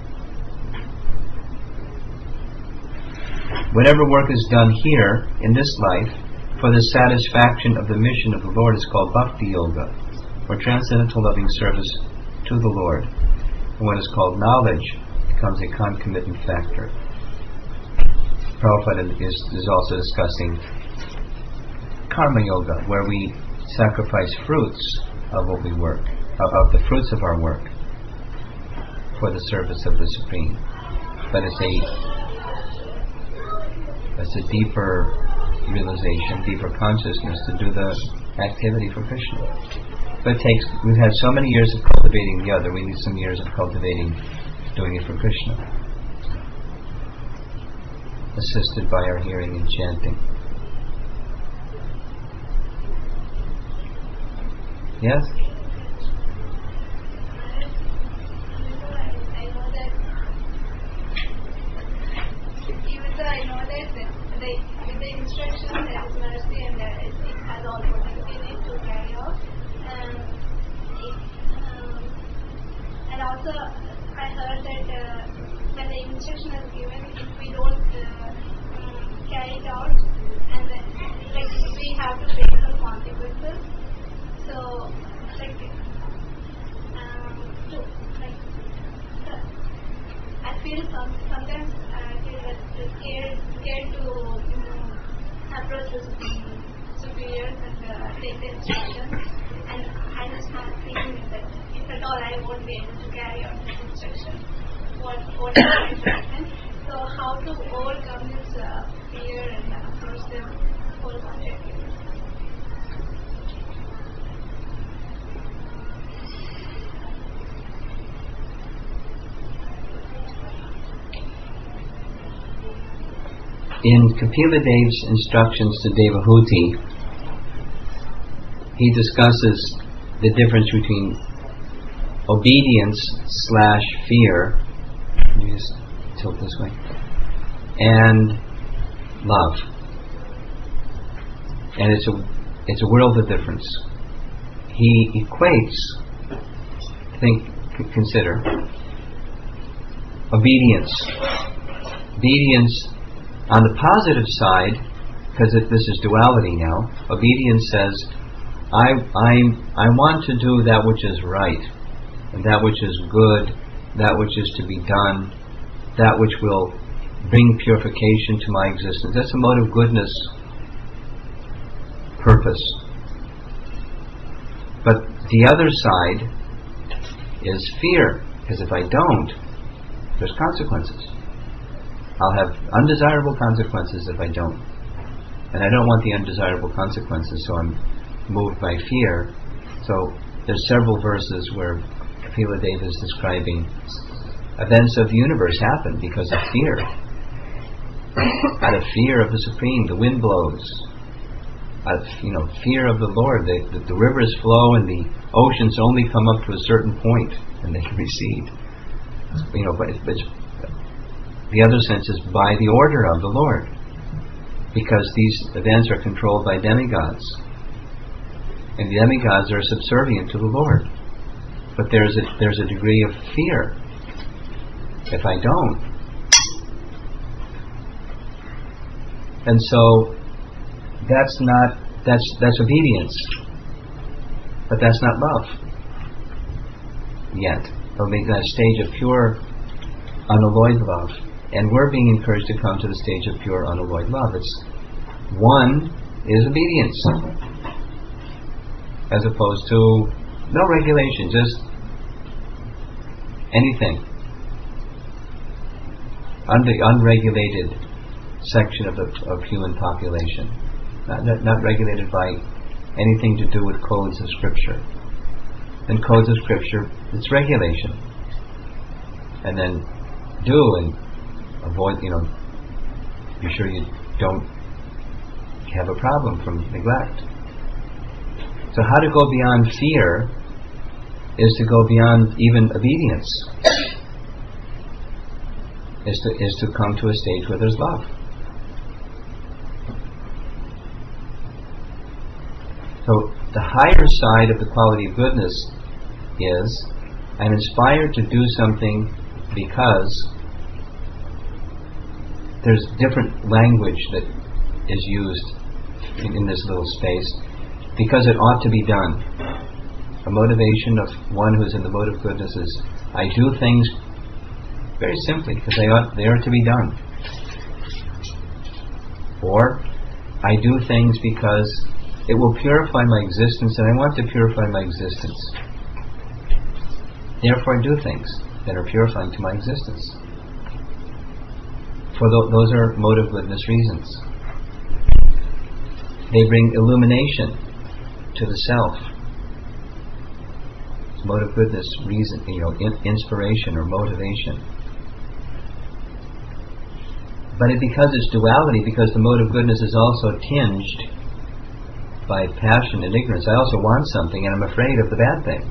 Speaker 1: Whatever work is done here in this life for the satisfaction of the mission of the Lord is called Bhakti Yoga, or transcendental loving service to the Lord. And what is called knowledge becomes a concomitant factor. Prabhupada is also discussing Karma Yoga, where we sacrifice fruits of what we work, of the fruits of our work, for the service of the Supreme. But it's a deeper realization, deeper consciousness to do the activity for Krishna. But we've had so many years of cultivating the other, we need some years of cultivating doing it for Krishna, assisted by our hearing and chanting. Yes?
Speaker 5: I know that with the instruction there is mercy and it has all potency in it to carry out. And also I heard that when the instruction is given, if we don't carry it out, and then, we have to face some consequences. So I feel sometimes scared to approach the superiors and take the instructions, and I just have thinking that if at all I won't be able to carry out this instruction, what is going to happen? So how to overcome this fear and approach them wholeheartedly?
Speaker 1: In Kapila Dev's instructions to Devahuti, he discusses the difference between obedience/fear, let me just tilt this way, and love. And it's a world of difference. He equates, consider, obedience on the positive side, because this is duality now. Obedience says, I want to do that which is right, and that which is good, that which is to be done, that which will bring purification to my existence. That's a mode of goodness purpose. But the other side is fear, because if I don't, there's consequences. I'll have undesirable consequences if I don't. And I don't want the undesirable consequences, so I'm moved by fear. So there's several verses where Kapila Deva is describing events of the universe happen because of fear. Out of fear of the Supreme, the wind blows. Out of fear of the Lord, the rivers flow and the oceans only come up to a certain point and they recede. But it's the other sense is by the order of the Lord, because these events are controlled by demigods, and the demigods are subservient to the Lord. But there's a degree of fear. If I don't, and so that's obedience, but that's not love yet. It'll make that stage of pure, unalloyed love. And we're being encouraged to come to the stage of pure, unalloyed love. One is obedience, as opposed to no regulation, just anything. The unregulated section of human population, not regulated by anything to do with codes of Scripture. And codes of Scripture, it's regulation, and then do and avoid, be sure you don't have a problem from neglect. So how to go beyond fear is to go beyond even obedience, is to come to a stage where there's love. So the higher side of the quality of goodness is, I'm inspired to do something because there's different language that is used in this little space, because it ought to be done. A motivation of one who's in the mode of goodness is, I do things very simply because they are to be done. Or I do things because it will purify my existence, and I want to purify my existence. Therefore I do things that are purifying to my existence. For those are mode of goodness reasons. They bring illumination to the self. Mode of goodness, reason, inspiration or motivation. But because it's duality, because the mode of goodness is also tinged by passion and ignorance, I also want something and I'm afraid of the bad thing.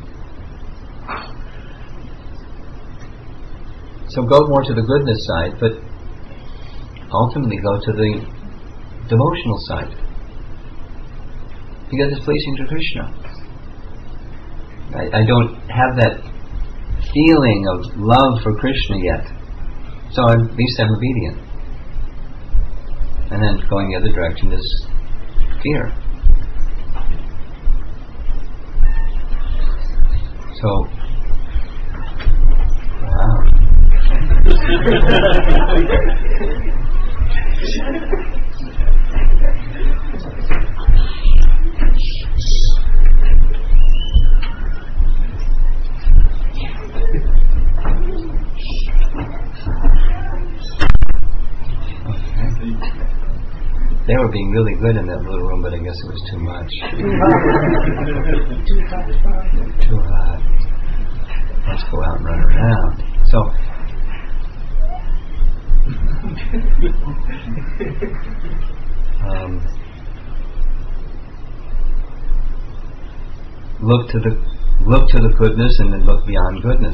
Speaker 1: So go more to the goodness side, but ultimately go to the devotional side. Because it's pleasing to Krishna. I don't have that feeling of love for Krishna yet. So at least I'm obedient. And then going the other direction is fear. So, wow. They were being really good in that little room, but I guess it was too much. Too hot. Let's go out and run around. So, look to the goodness and then look beyond goodness.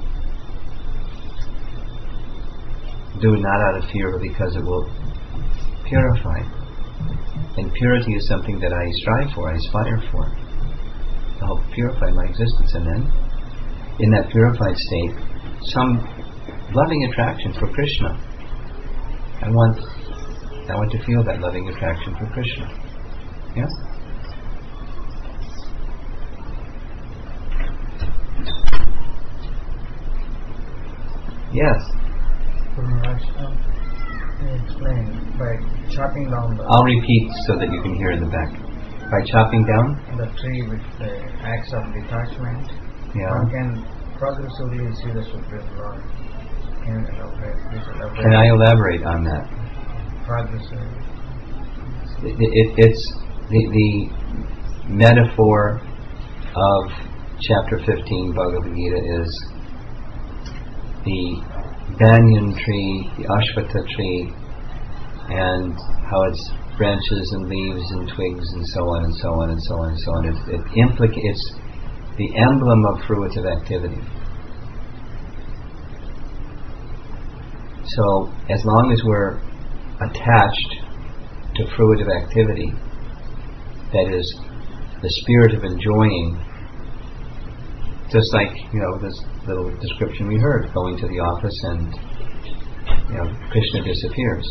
Speaker 1: Do it not out of fear, but because it will purify. And purity is something that I strive for, I aspire for, to help purify my existence. And then, in that purified state, some loving attraction for Krishna. I want to feel that loving attraction for Krishna. Yeah? Yes.
Speaker 6: Explain by chopping down the.
Speaker 1: I'll repeat so that you can hear in the back. By chopping down
Speaker 6: the tree with the acts of detachment,
Speaker 1: one
Speaker 6: can progressively see the Supreme Lord. Can
Speaker 1: I elaborate on that?
Speaker 6: Progressively.
Speaker 1: It's the metaphor of chapter 15 Bhagavad Gita is the banyan tree, the ashwatha tree, and how its branches and leaves and twigs and so on and so on and so on and so on. It's the emblem of fruitive activity. So as long as we're attached to fruitive activity, that is the spirit of enjoying, just like this little description we heard, going to the office and Krishna disappears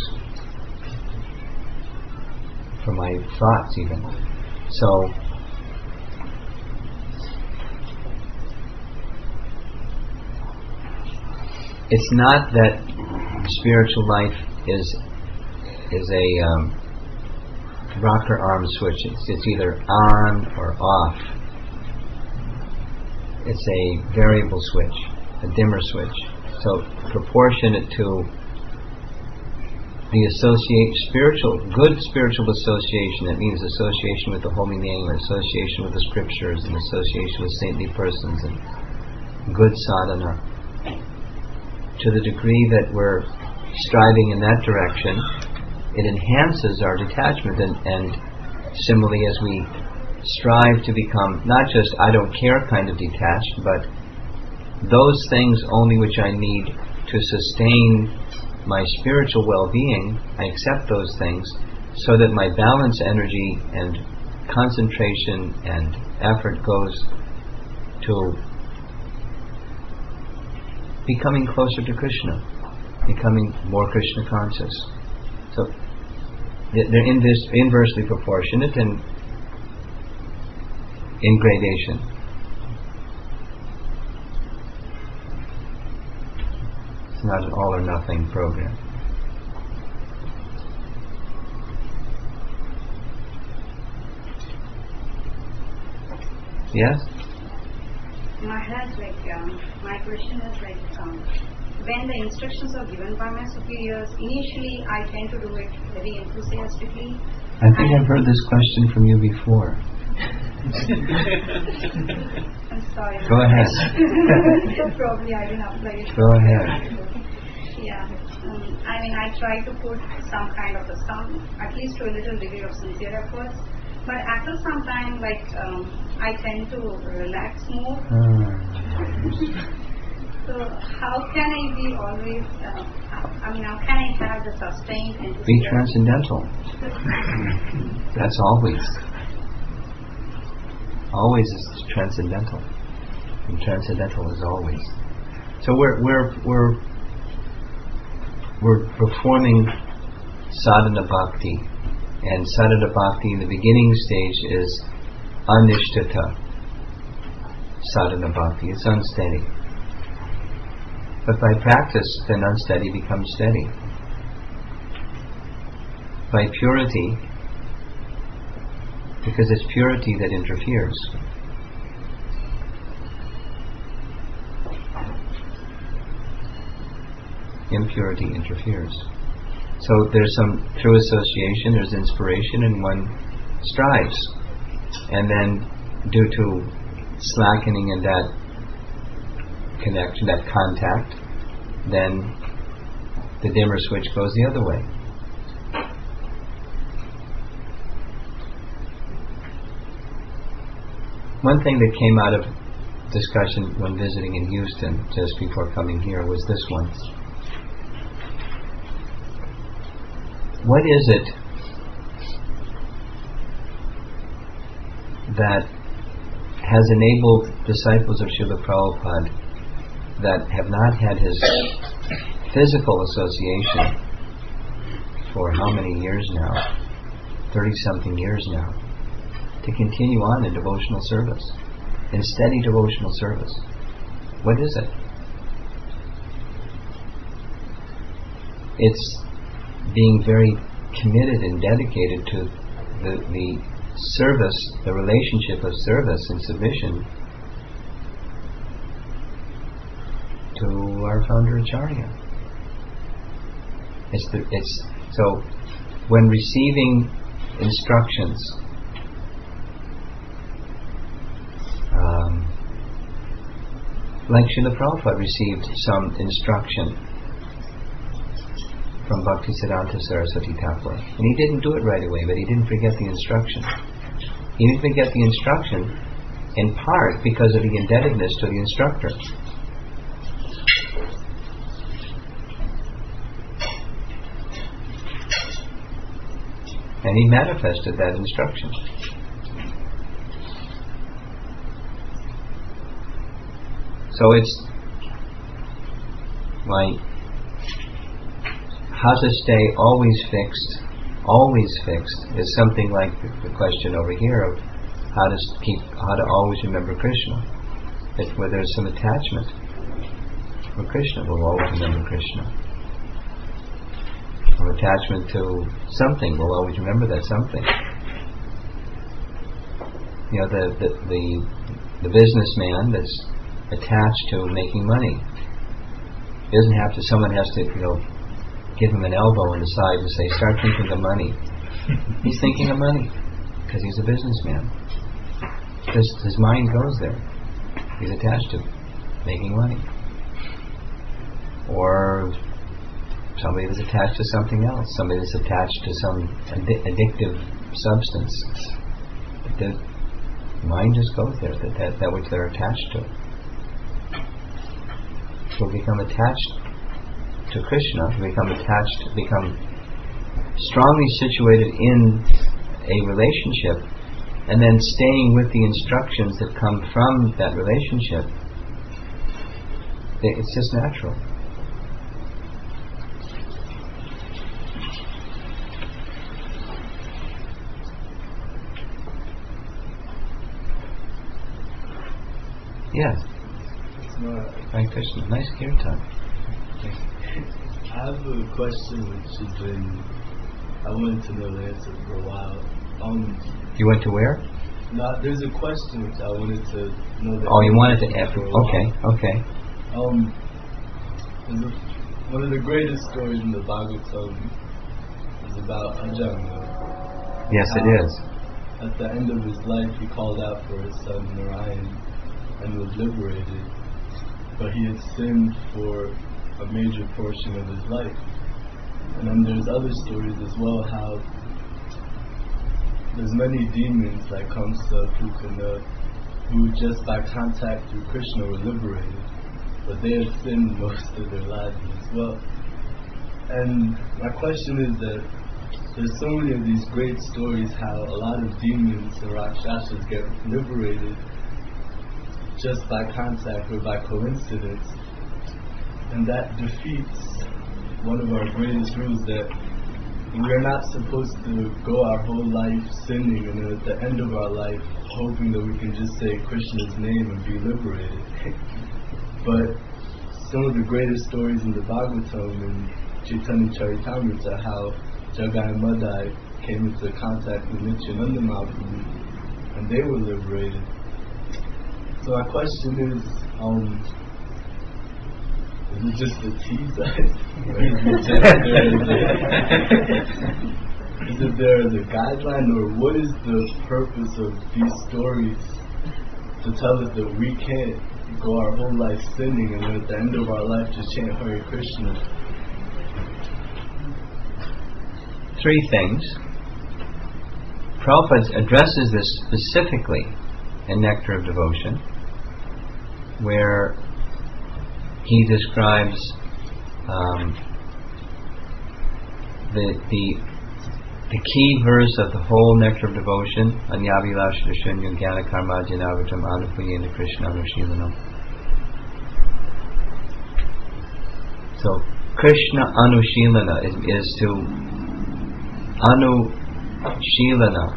Speaker 1: from my thoughts even. So it's not that spiritual life is a rocker arm switch. It's either on or off. It's a variable switch, a dimmer switch. So proportionate to the good spiritual association, that means association with the holy name, or association with the scriptures, and association with saintly persons, and good sadhana. To the degree that we're striving in that direction, it enhances our detachment, and similarly as we strive to become not just I don't care kind of detached, but those things only which I need to sustain my spiritual well-being, I accept those things so that my balance energy and concentration and effort goes to becoming closer to Krishna, becoming more Krishna conscious. So they're inversely proportionate and in gradation. It's not an all or nothing program. Yes?
Speaker 7: Maharaj, my question is when the instructions are given by my superiors, initially I tend to do it very enthusiastically.
Speaker 1: I think I've heard this question from you before.
Speaker 7: I'm sorry.
Speaker 1: Go ahead.
Speaker 7: So probably I didn't apply it.
Speaker 1: Go ahead.
Speaker 7: Yeah. I try to put some kind of at least to a little degree of sincere efforts. But after some time, I tend to relax more. So how can I be always, how can I have the sustained enthusiasm?
Speaker 1: Be transcendental. That's always. Always is transcendental. And transcendental is always. So we're performing sadhana bhakti. And sadhana bhakti in the beginning stage is anishtata sadhana bhakti. It's unsteady. But by practice, then unsteady becomes steady. By purity, because it's purity that interferes. Impurity interferes. So there's some through association, there's inspiration, and one strives. And then due to slackening in that connection, that contact, then the dimmer switch goes the other way. One thing that came out of discussion when visiting in Houston just before coming here was this one. What is it that has enabled disciples of Srila Prabhupada that have not had his physical association for how many years now? 30-something years now. To continue on in devotional service, in steady devotional service. What is it? It's being very committed and dedicated to the service, the relationship of service and submission to our founder Acharya. So when receiving instructions, like Srila Prabhupada received some instruction from Bhaktisiddhanta Saraswati Thakur, and he didn't do it right away, but he didn't forget the instruction. He didn't forget the instruction in part because of the indebtedness to the instructor. And he manifested that instruction. So it's like how to stay always fixed is something like the question over here of how to always remember Krishna. That where there's some attachment for Krishna, we'll always remember Krishna. Or attachment to something, we'll always remember that something. You know, the businessman that's attached to making money. It doesn't have to. Someone has to, give him an elbow in the side and say, "Start thinking of money." He's thinking of money because he's a businessman. His mind goes there. He's attached to making money. Or somebody that's attached to something else. Somebody that's attached to some addictive substance. The mind just goes there. That which they're attached to. So become attached to Krishna, become strongly situated in a relationship, and then staying with the instructions that come from that relationship. It's just natural. Yes. Hare Krishna. Nice kirtan.
Speaker 8: I have a question which has been, I wanted to know the answer for a while.
Speaker 1: You went to where?
Speaker 8: No, there's a question which I wanted to know the
Speaker 1: you wanted to ask. Okay.
Speaker 8: One of the greatest stories in the Bhagavatam is about Ajahn.
Speaker 1: Yes, it is.
Speaker 8: at the end of his life he called out for his son Narayan and was liberated, but he had sinned for a major portion of his life. And then there's other stories as well, how there's many demons like Kamsa, Putana, who just by contact through Krishna were liberated, but they had sinned most of their lives as well. And my question is that there's so many of these great stories how a lot of demons and Rakshasas get liberated just by contact or by coincidence, and that defeats one of our greatest rules, that we are not supposed to go our whole life sinning and then at the end of our life hoping that we can just say Krishna's name and be liberated. But some of the greatest stories in the Bhagavatam and Chaitanya Charitamrita, how Jagai and Madai came into contact with Nityananda Mahaprabhu and they were liberated. So my question is it just a tease? Is it there as a guideline, or what is the purpose of these stories to tell us that we can't go our whole life sinning and then at the end of our life just chant Hare Krishna?
Speaker 1: Three things. Prabhupada addresses this specifically in Nectar of Devotion, where he describes the key verse of the whole Nectar of Devotion, Anyavilasha Shunyam Gyana Karma Janavatam Anupayena Krishna Anushilanam. So Krishna Anushilana is to Anushilana.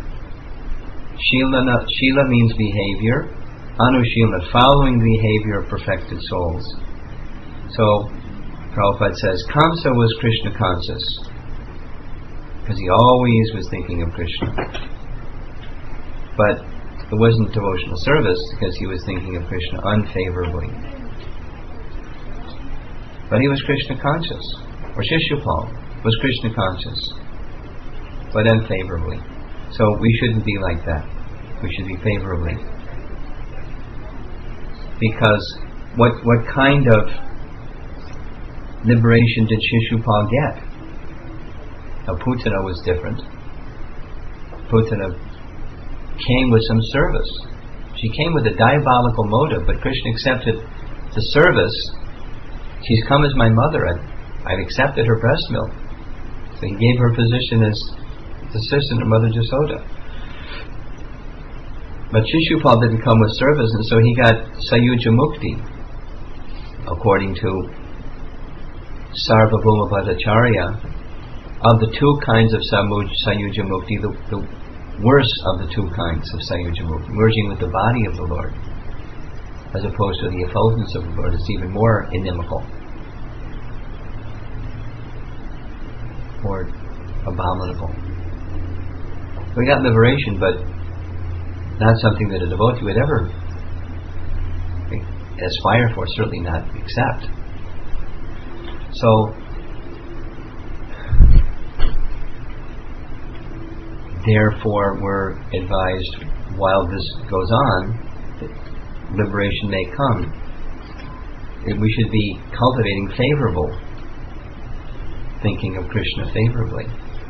Speaker 1: Shila means behavior. Anushilana, following the behavior of perfected souls. So Prabhupada says Kamsa was Krishna conscious because he always was thinking of Krishna, but it wasn't devotional service because he was thinking of Krishna unfavorably. But he was Krishna conscious. Or Shishupal was Krishna conscious, but unfavorably. So we shouldn't be like that. We should be favorably. Because what kind of liberation did Shishupal get? Now Putana was different. Putana came with some service. She came with a diabolical motive, but Krishna accepted the service. She's come as my mother, and I've accepted her breast milk. So he gave her position as the assistant of Mother Jasoda. But Shishupal didn't come with service, and so he got Sayuja Mukti, according to Sarvabhuma Bhattacharya. Of the two kinds of Sayuja Mukti, the worst of the two kinds of Sayuja Mukti, merging with the body of the Lord, as opposed to the effulgence of the Lord, is even more inimical, or abominable. We got liberation, but not something that a devotee would ever aspire for, certainly not accept. So therefore we're advised, while this goes on, liberation may come. We should be cultivating favorable, thinking of Krishna favorably.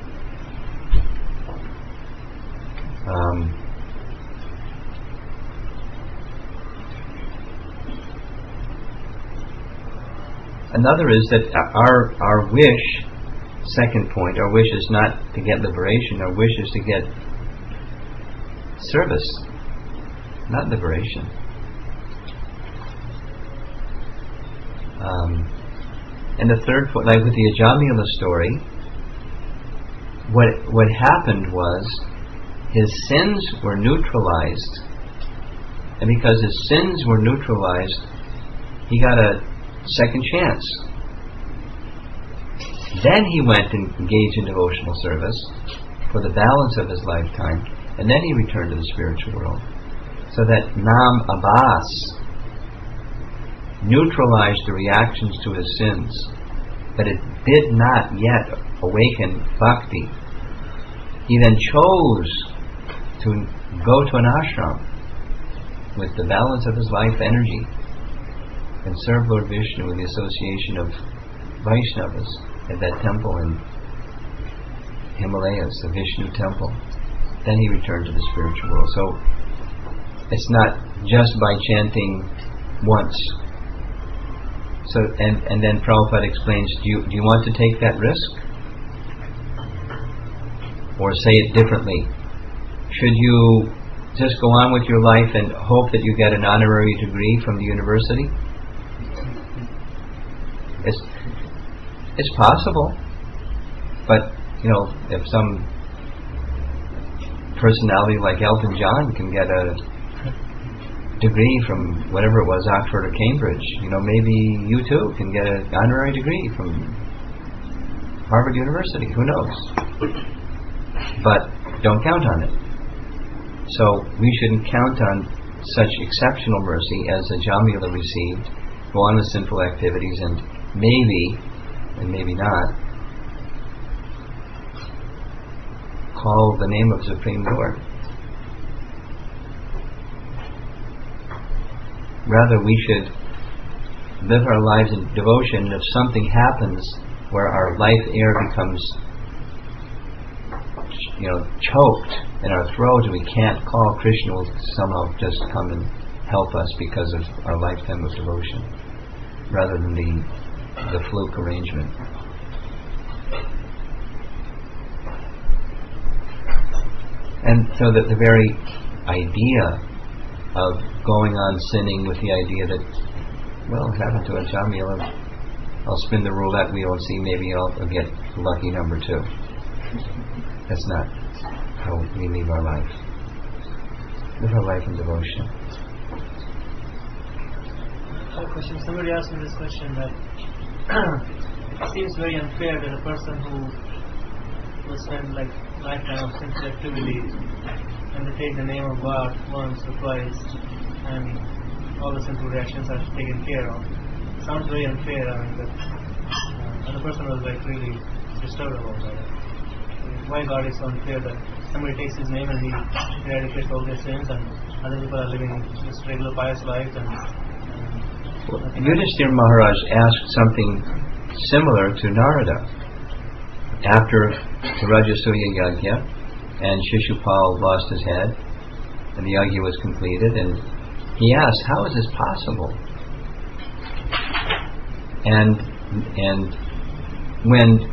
Speaker 1: Another is that our wish, second point, our wish is not to get liberation, our wish is to get service, not liberation. And the third point, like with the Ajamila story, what happened was his sins were neutralized, and because his sins were neutralized, he got a second chance. Then he went and engaged in devotional service for the balance of his lifetime, and then he returned to the spiritual world. So that Nam Abbas neutralized the reactions to his sins, but it did not yet awaken bhakti. He then chose to go to an ashram with the balance of his life energy and serve Lord Vishnu in the association of Vaishnavas at that temple in Himalayas, the Vishnu temple. Then he returned to the spiritual world. So it's not just by chanting once. So and then Prabhupada explains, do you want to take that risk? Or say it differently. Should you just go on with your life and hope that you get an honorary degree from the university? It's possible. But, if some personality like Elton John can get a degree from whatever it was, Oxford or Cambridge, maybe you too can get an honorary degree from Harvard University. Who knows? But don't count on it. So we shouldn't count on such exceptional mercy as a Jamila received, go on with sinful activities, and maybe not, call the name of Supreme Lord. Rather, we should live our lives in devotion. If something happens where our life air becomes choked in our throat and we can't call, Krishna will somehow just come and help us because of our lifetime of devotion, rather than the fluke arrangement. And so that the very idea of going on sinning with the idea that, well, it happened to a Jamila, I'll spin the roulette wheel and see, maybe I'll get lucky number 2. That's not how we live our life. Live our life in devotion.
Speaker 2: I have a question. Somebody asked me this question that it seems very unfair that a person who will spend lifetime of sinful activity and they take the name of God once or twice and all the sinful reactions are taken care of. It sounds very unfair. And the person was really disturbed about that. Why God is so unfair that somebody takes his name and he eradicates all their sins and other people are living just regular pious life
Speaker 1: Yudhishthira Maharaj asked something similar to Narada after the Rajasuya Yajna, and Shishupal lost his head and the yajna was completed, and he asked, how is this possible? And when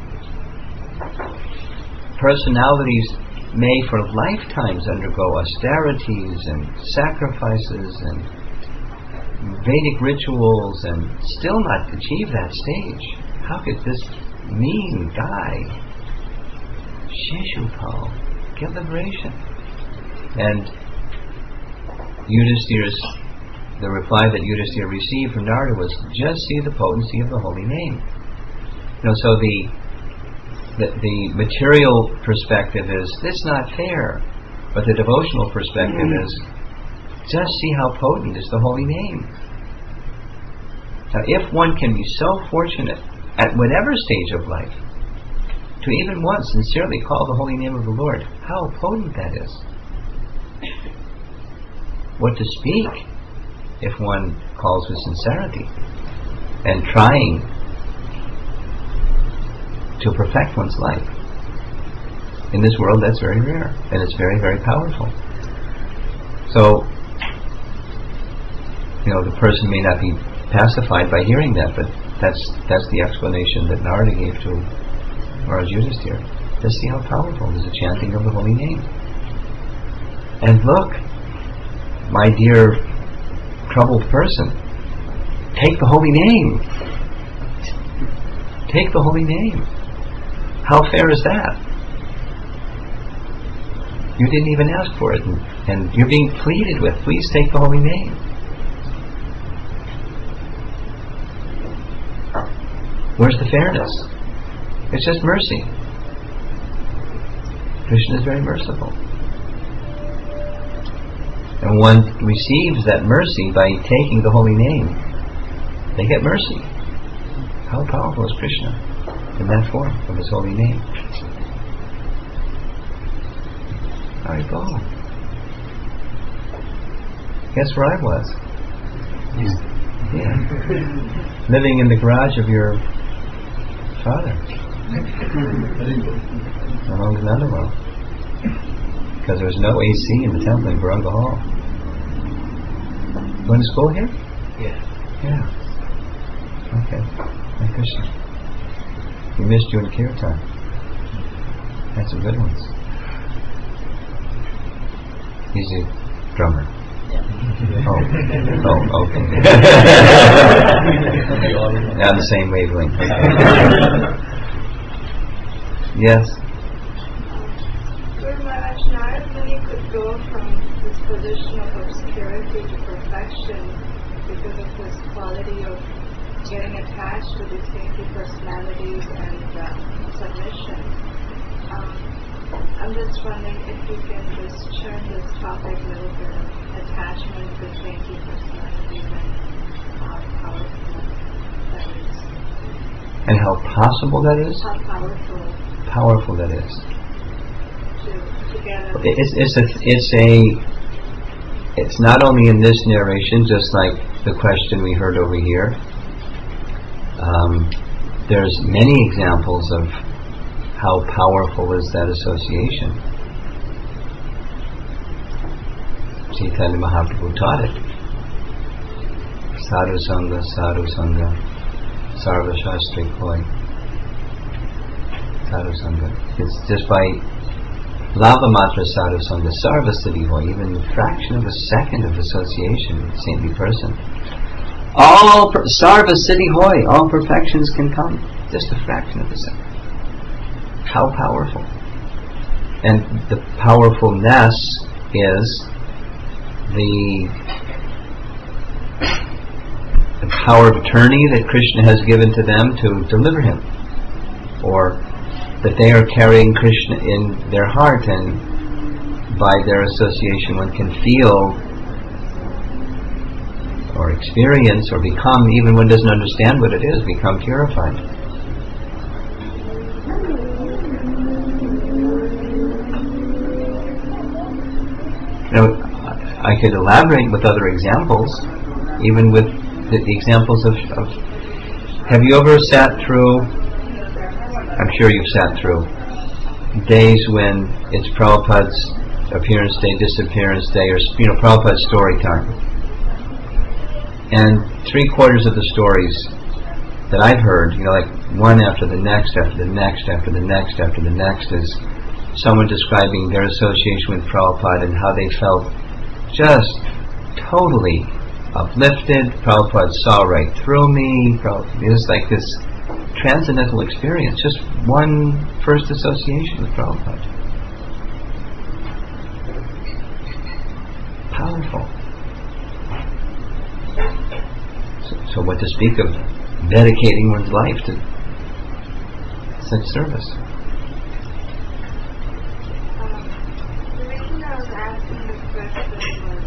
Speaker 1: personalities may for lifetimes undergo austerities and sacrifices and Vedic rituals and still not achieve that stage, how could this mean guy, Shishupal, get liberation? And the reply that Yudhishthira received from Narada was, just see the potency of the holy name. So the material perspective is, this is not fair, but the devotional perspective is, just see how potent is the holy name. Now, if one can be so fortunate at whatever stage of life to even once sincerely call the holy name of the Lord, how potent that is. What to speak if one calls with sincerity and trying to perfect one's life. In this world, that's very rare, and it's very, very powerful. So, the person may not be pacified by hearing that, but that's the explanation that Narada gave to Maharaj Yudhishthira. Just see how powerful is the chanting of the holy name. And look, my dear troubled person, take the holy name. Take the holy name. How fair is that? You didn't even ask for it, and you're being pleaded with, please take the holy name. Where's the fairness? It's just mercy. Krishna is very merciful. And one receives that mercy by taking the holy name. They get mercy. How powerful is Krishna in that form of his holy name? All right, go. Guess where I was? Yeah. Living in the garage of your father. Along the underworld. Because there was no AC in the temple in Varanga Hall. Going to school here? Yeah. Okay. Thank Krishna. We missed you in Kirtan. Had some good ones. He's a drummer. Oh, okay. On the same wavelength. Okay. Yes.
Speaker 9: Guru Maharaj, Narad Muni could go from this position of obscurity to perfection because of his quality of getting attached to these saintly personalities and submission. I'm just wondering if you can just turn this topic a little bit of attachment to saintly personalities and how powerful that is.
Speaker 1: And how possible that is?
Speaker 9: How powerful.
Speaker 1: Powerful that is. It's not only in this narration, just like the question we heard over here. There's many examples of how powerful is that association. Chaitanya Mahaprabhu taught it. Sadhu Sangha, Sadhu Sangha, Sarva Shastri Koi. Sadhu Sangha. It's just by Lava Matra Sadhu Sangha, Sarva Siddhi Hoy, even a fraction of a second of association with a saintly person. All Sarva Siddhi Hoy, all perfections can come. Just a fraction of a second. How powerful. And the powerfulness is the power of attorney that Krishna has given to them to deliver him, or that they are carrying Krishna in their heart, and by their association one can feel or experience or become, even one doesn't understand what it is, become purified. I could elaborate with other examples, even with the examples of have you ever sat through, I'm sure you've sat through, days when it's Prabhupada's appearance day, disappearance day, or Prabhupada's story time. And 3/4 of the stories that I've heard, like one after the next, after the next, after the next, after the next, is someone describing their association with Prabhupada and how they felt just totally uplifted. Prabhupada saw right through me. It was like this transcendental experience, just one first association with Prabhupada. Powerful. So what to speak of dedicating one's life to such service?
Speaker 9: The reason I was asking this question was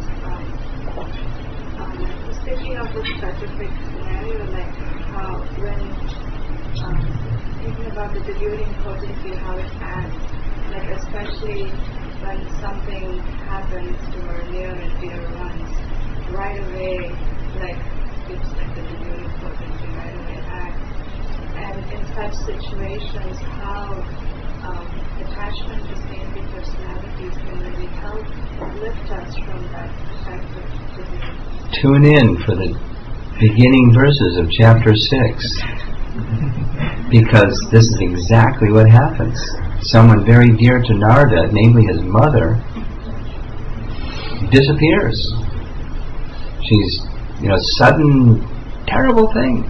Speaker 9: speaking of this specific scenario, like how when thinking about the deluding potency, how it acts, like especially when something happens to our near and dear ones, right away, like it's like the deluding potency right away acts. And in such situations, how attachment to saintly personalities can really help lift us from that type of disease.
Speaker 1: Tune in for the beginning verses of chapter 6, because this is exactly what happens. Someone very dear to Narada, namely his mother, disappears. She's, sudden, terrible thing.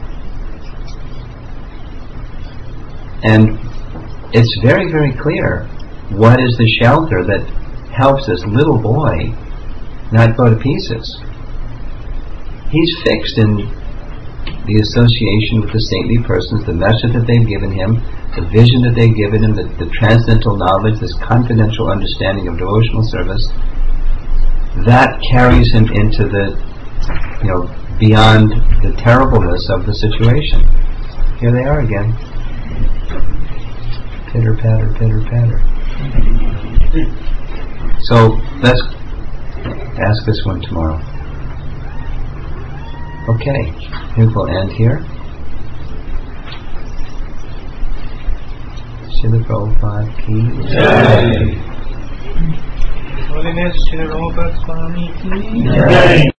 Speaker 1: And it's very, very clear what is the shelter that helps this little boy not go to pieces. He's fixed in the association with the saintly persons, the message that they've given him, the vision that they've given him, the transcendental knowledge, this confidential understanding of devotional service. That carries him into the, beyond the terribleness of the situation. Here they are again. Pitter patter, pitter patter. So let's ask this one tomorrow. Okay, I think we'll end here. Srila Prabhupada ki jai.
Speaker 2: Holiness Srila Prabhupada Swami ki jai.